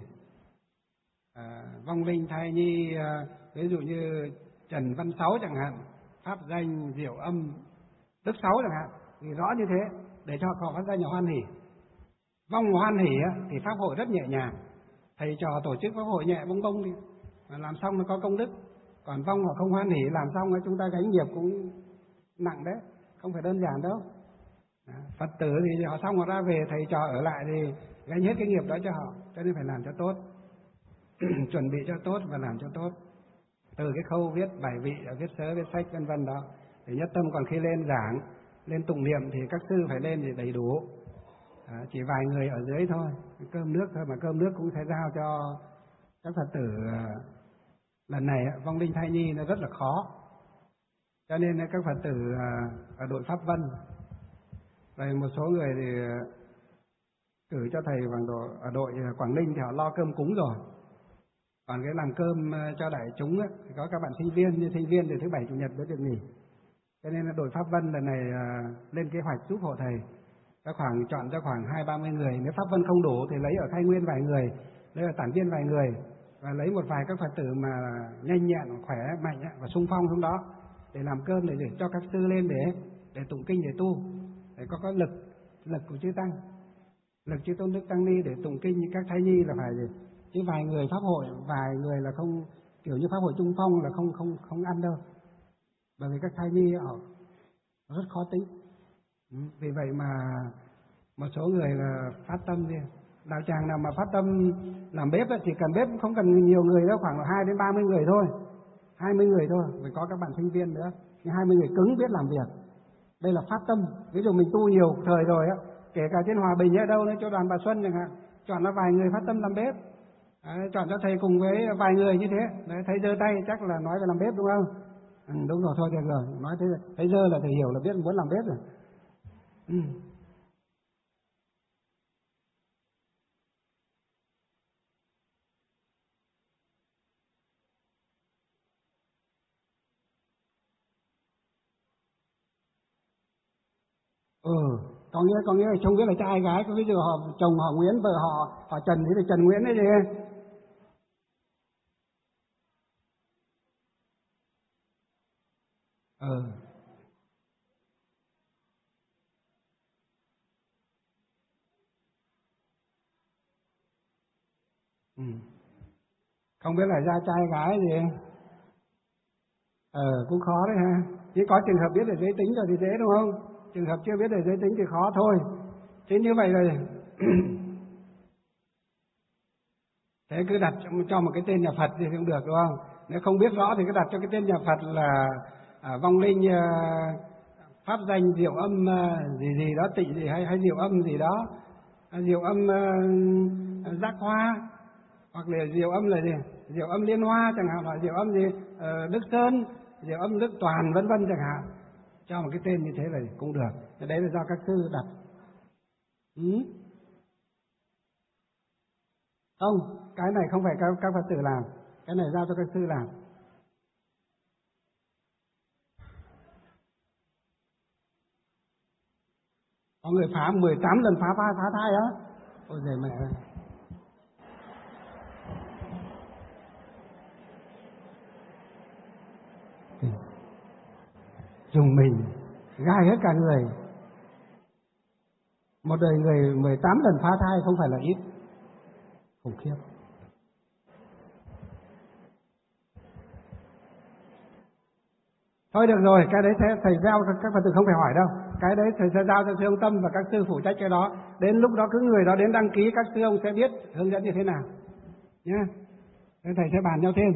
vong linh thai nhi, ví dụ như Trần Văn Sáu chẳng hạn, pháp danh Diệu Âm Đức Sáu chẳng hạn, thì rõ như thế để cho họ pháp danh là hoan hỷ. Vong hoan hỷ thì pháp hội rất nhẹ nhàng, thầy trò tổ chức pháp hội nhẹ bông bông đi, làm xong nó có công đức. Còn vong họ không hoan hỷ làm xong chúng ta gánh nghiệp cũng nặng đấy, không phải đơn giản đâu. Phật tử thì họ xong họ ra về, thầy trò ở lại thì gánh hết cái nghiệp đó cho họ, cho nên phải làm cho tốt. chuẩn bị cho tốt và làm cho tốt. Từ cái khâu viết bài vị, viết sớ, viết sách vân vân đó để nhất tâm. Còn khi lên giảng, lên tụng niệm thì các sư phải lên thì đầy đủ. Chỉ vài người ở dưới thôi, cơm nước thôi, mà cơm nước cũng sẽ giao cho các Phật tử. Lần này vong linh thai nhi nó rất là khó, cho nên các Phật tử ở đội Pháp Vân, rồi một số người thì cử cho thầy ở đội Quảng Ninh thì họ lo cơm cúng rồi. Còn cái làm cơm cho đại chúng thì có các bạn sinh viên, như sinh viên thì thứ bảy chủ nhật mới được nghỉ. Cho nên là đội Pháp Vân lần này lên kế hoạch giúp hộ thầy, chọn cho khoảng 20-30 người. Nếu Pháp Vân không đủ thì lấy ở Thái Nguyên vài người, lấy ở Tản Viên vài người, và lấy một vài các Phật tử mà nhanh nhẹn, khỏe, mạnh và sung phong xuống đó để làm cơm, để cho các sư lên để tụng kinh, để tu, để có lực của chư tăng, lực chư Tôn Đức Tăng Ni để tụng kinh. Như các thai nhi là phải gì, chứ vài người pháp hội, vài người là không, kiểu như pháp hội trung phong là không ăn đâu, bởi vì các thai nhi họ rất khó tính. Vì vậy mà một số người là phát tâm đi. Đạo tràng nào mà phát tâm làm bếp thì cần bếp không cần nhiều người đâu, khoảng 20-30 người thôi, 20 người thôi, phải có các bạn sinh viên nữa. Nhưng 20 người cứng biết làm việc. Đây là phát tâm. Ví dụ mình tu nhiều thời rồi á, kể cả trên Hòa Bình ở đâu, chỗ đoàn Bà Xuân chẳng hạn, chọn ra vài người phát tâm làm bếp. Đấy, chọn cho thầy cùng với vài người như thế. Đấy, thầy giơ tay chắc là nói về làm bếp đúng không? Đúng rồi, thôi được rồi, nói thế, thầy giơ là thầy hiểu là biết muốn làm bếp rồi. Có nghĩa là không biết là trai gái, có ví dụ chồng họ Nguyễn, vợ họ Trần thì là Trần Nguyễn đấy gì. Không biết là ra trai gái gì. Cũng khó đấy ha. Chứ có trường hợp biết được giới tính rồi thì dễ đúng không? Trường hợp chưa biết được giới tính thì khó thôi. Thế như vậy rồi thế cứ đặt cho một cái tên nhà Phật thì không được đúng không? Nếu không biết rõ thì cứ đặt cho cái tên nhà Phật là vong linh pháp danh diệu âm gì gì đó, tịnh gì hay diệu âm gì đó, diệu âm giác hoa, hoặc là diệu âm là gì, diệu âm liên hoa chẳng hạn, hoặc diệu âm gì Đức Sơn, diệu âm Đức Toàn vân vân chẳng hạn. Cho một cái tên như thế là cũng được. Cái đấy là do các sư đặt. Không, cái này không phải các Phật tử làm, cái này giao cho các sư làm. Có người phá 18 lần phá thai á. Ôi giời mẹ ơi. Dùng mình gai hết cả người. Một đời người 18 lần phá thai không phải là ít. Khủng khiếp. Thôi được rồi, cái đấy thầy giao các Phật tử không phải hỏi đâu. Cái đấy thầy sẽ giao cho sư ông Tâm và các sư phụ trách cái đó. Đến lúc đó cứ người đó đến đăng ký, các sư ông sẽ biết hướng dẫn như thế nào nhé. Thầy sẽ bàn nhau thêm.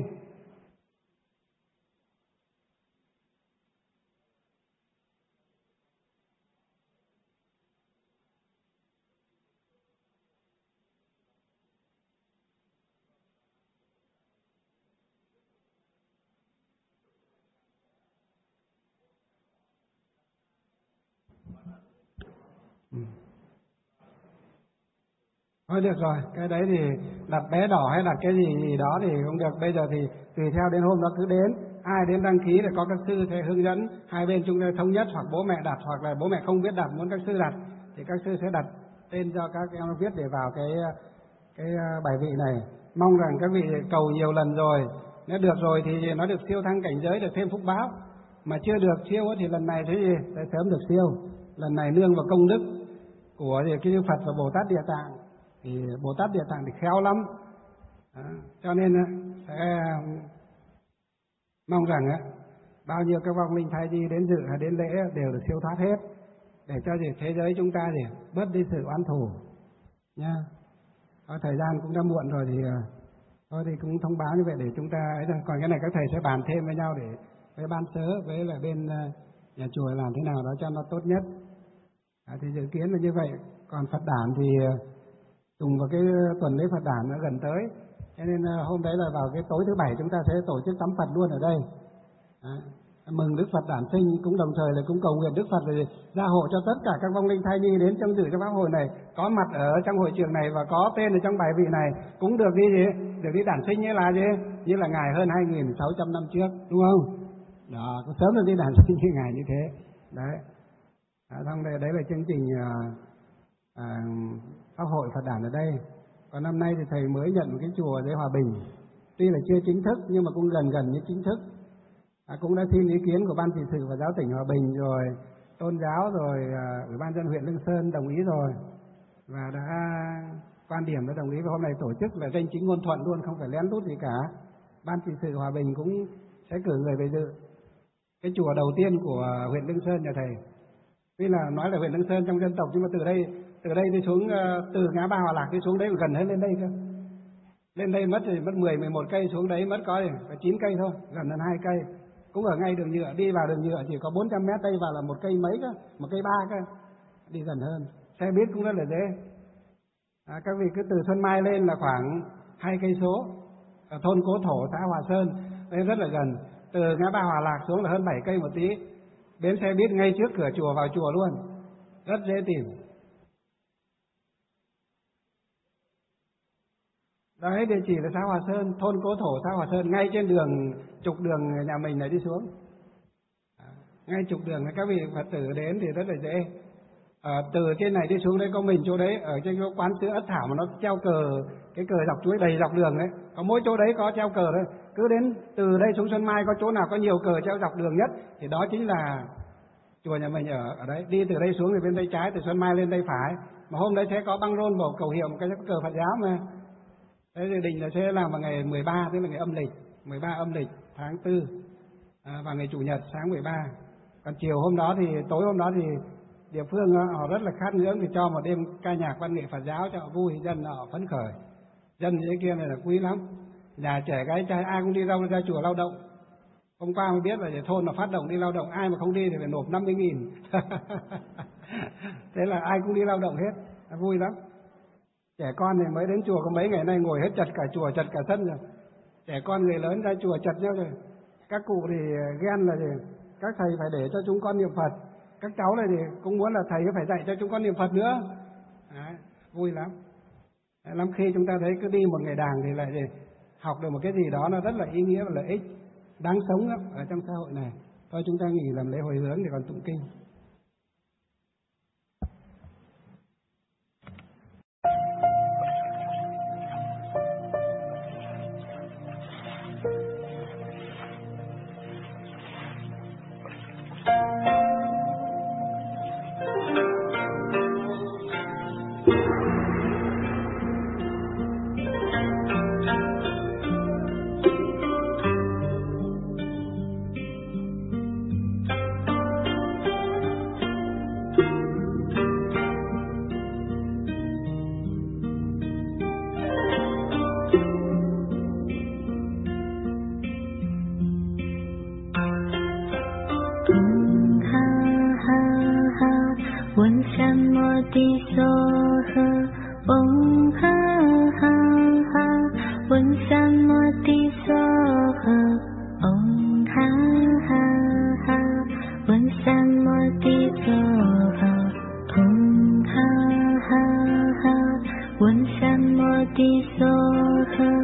Thôi được rồi, cái đấy thì đặt vé đỏ hay đặt cái gì đó thì không được. Bây giờ thì tùy theo đến hôm đó cứ đến, ai đến đăng ký để có các sư sẽ hướng dẫn, hai bên chúng ta thống nhất, hoặc bố mẹ đặt, hoặc là bố mẹ không biết đặt muốn các sư đặt thì các sư sẽ đặt tên cho các em viết để vào cái bài vị này. Mong rằng các vị cầu nhiều lần rồi, nếu được rồi thì nó được siêu thăng cảnh giới, được thêm phúc báo. Mà chưa được siêu thì lần này thế gì sẽ sớm được siêu. Lần này nương vào công đức của cái Đức Phật và Bồ Tát Địa Tạng. Thì Bồ Tát Địa Tạng thì khéo lắm. Cho nên sẽ mong rằng bao nhiêu các vong linh thai nhi đến dự hay đến lễ đều được siêu thoát hết, để cho thế giới chúng ta bớt đi sự oán thù nha. Thời gian cũng đã muộn rồi thì Thôi thì cũng thông báo như vậy để chúng ta ấy rằng, còn cái này các thầy sẽ bàn thêm với nhau để với ban sớ với là bên nhà chùa làm thế nào đó cho nó tốt nhất. Thì dự kiến là như vậy. Còn Phật đản thì trùng vào cái tuần lễ Phật đản nó gần tới, cho nên hôm đấy là vào cái tối thứ Bảy chúng ta sẽ tổ chức tắm Phật luôn ở đây. Mừng Đức Phật đản sinh, cũng đồng thời là cũng cầu nguyện Đức Phật để gia hộ cho tất cả các vong linh thai nhi đến trong dự cho pháp hội này có mặt ở trong hội trường này và có tên ở trong bài vị này cũng được đi gì, được đi đản sinh như là gì, như là ngài hơn 2.600 năm trước, đúng không? Đó, có sớm được đi đản sinh như ngài như thế. Đấy. Xong đấy là chương trình pháp hội Phật đản ở đây. Còn năm nay thì thầy mới nhận một cái chùa ở Hòa Bình, tuy là chưa chính thức nhưng mà cũng gần như chính thức. Cũng đã xin ý kiến của ban trị sự và giáo tỉnh Hòa Bình rồi, tôn giáo rồi, ủy ban dân huyện Lương Sơn đồng ý rồi và đã quan điểm đã đồng ý, và hôm nay tổ chức là danh chính ngôn thuận luôn, không phải lén lút gì cả. Ban trị sự Hòa Bình cũng sẽ cử người về dự. Cái chùa đầu tiên của huyện Lương Sơn nhà thầy, tuy là nói là huyện Lương Sơn trong dân tộc nhưng mà từ đây đi xuống, từ ngã ba Hòa Lạc đi xuống đấy còn gần hơn lên đây cơ. Lên đây mất 10-11 cây, xuống đấy mất có 9 cây thôi, gần hơn 2 cây. Cũng ở ngay đường nhựa, đi vào đường nhựa chỉ có 400 mét, đây vào là 1 cây mấy cơ, 1 cây 3 cơ, đi gần hơn. Xe buýt cũng rất là dễ. Các vị cứ từ Xuân Mai lên là khoảng 2 cây số, ở thôn Cố Thổ, xã Hòa Sơn, đây rất là gần. Từ ngã ba Hòa Lạc xuống là hơn 7 cây một tí. Bến xe buýt ngay trước cửa chùa vào chùa luôn, rất dễ tìm. Đấy, địa chỉ là xã Hòa Sơn, thôn Cố Thổ, xã Hòa Sơn, ngay trên đường trục đường nhà mình này đi xuống. Ngay trục đường này các vị Phật tử đến thì rất là dễ. Từ trên này đi xuống đấy có mình chỗ đấy, ở trên cái quán sữa Ất Thảo mà nó treo cờ, cái cờ dọc chuối đầy dọc đường đấy, có mỗi chỗ đấy có treo cờ đấy. Cứ đến từ đây xuống Xuân Mai có chỗ nào có nhiều cờ treo dọc đường nhất thì đó chính là chùa nhà mình ở đấy. Đi từ đây xuống thì bên tay trái, từ Xuân Mai lên tay phải. Mà hôm đấy sẽ có băng rôn bầu cầu hiệu một cái cờ Phật giáo mà. Thế dự định là sẽ làm vào ngày 13, tức là ngày âm lịch, 13 âm lịch tháng 4, và ngày Chủ nhật sáng 13. Còn chiều hôm đó thì, tối hôm đó thì địa phương họ rất là khát ngưỡng thì cho một đêm ca nhạc văn nghệ Phật giáo cho họ vui, dân họ phấn khởi. Dân dưới kia này là quý lắm. Nhà trẻ gái trai ai cũng đi ra chùa lao động. Hôm qua mới biết là thôn nó phát động đi lao động, ai mà không đi thì phải nộp 50.000. Thế là ai cũng đi lao động hết, vui lắm. Trẻ con thì mới đến chùa có mấy ngày nay ngồi hết chật cả chùa, chật cả sân rồi. Trẻ con người lớn ra chùa chật nhau rồi. Các cụ thì ghen là gì? Các thầy phải để cho chúng con niệm Phật. Các cháu này thì cũng muốn là thầy phải dạy cho chúng con niệm Phật nữa. Đấy, vui lắm. Lắm khi chúng ta thấy cứ đi một ngày đàng thì lại gì? Học được một cái gì đó nó rất là ý nghĩa và lợi ích, đáng sống lắm ở trong xã hội này. Thôi chúng ta nghỉ làm lễ hồi hướng để còn tụng kinh. One Sam Modi Soha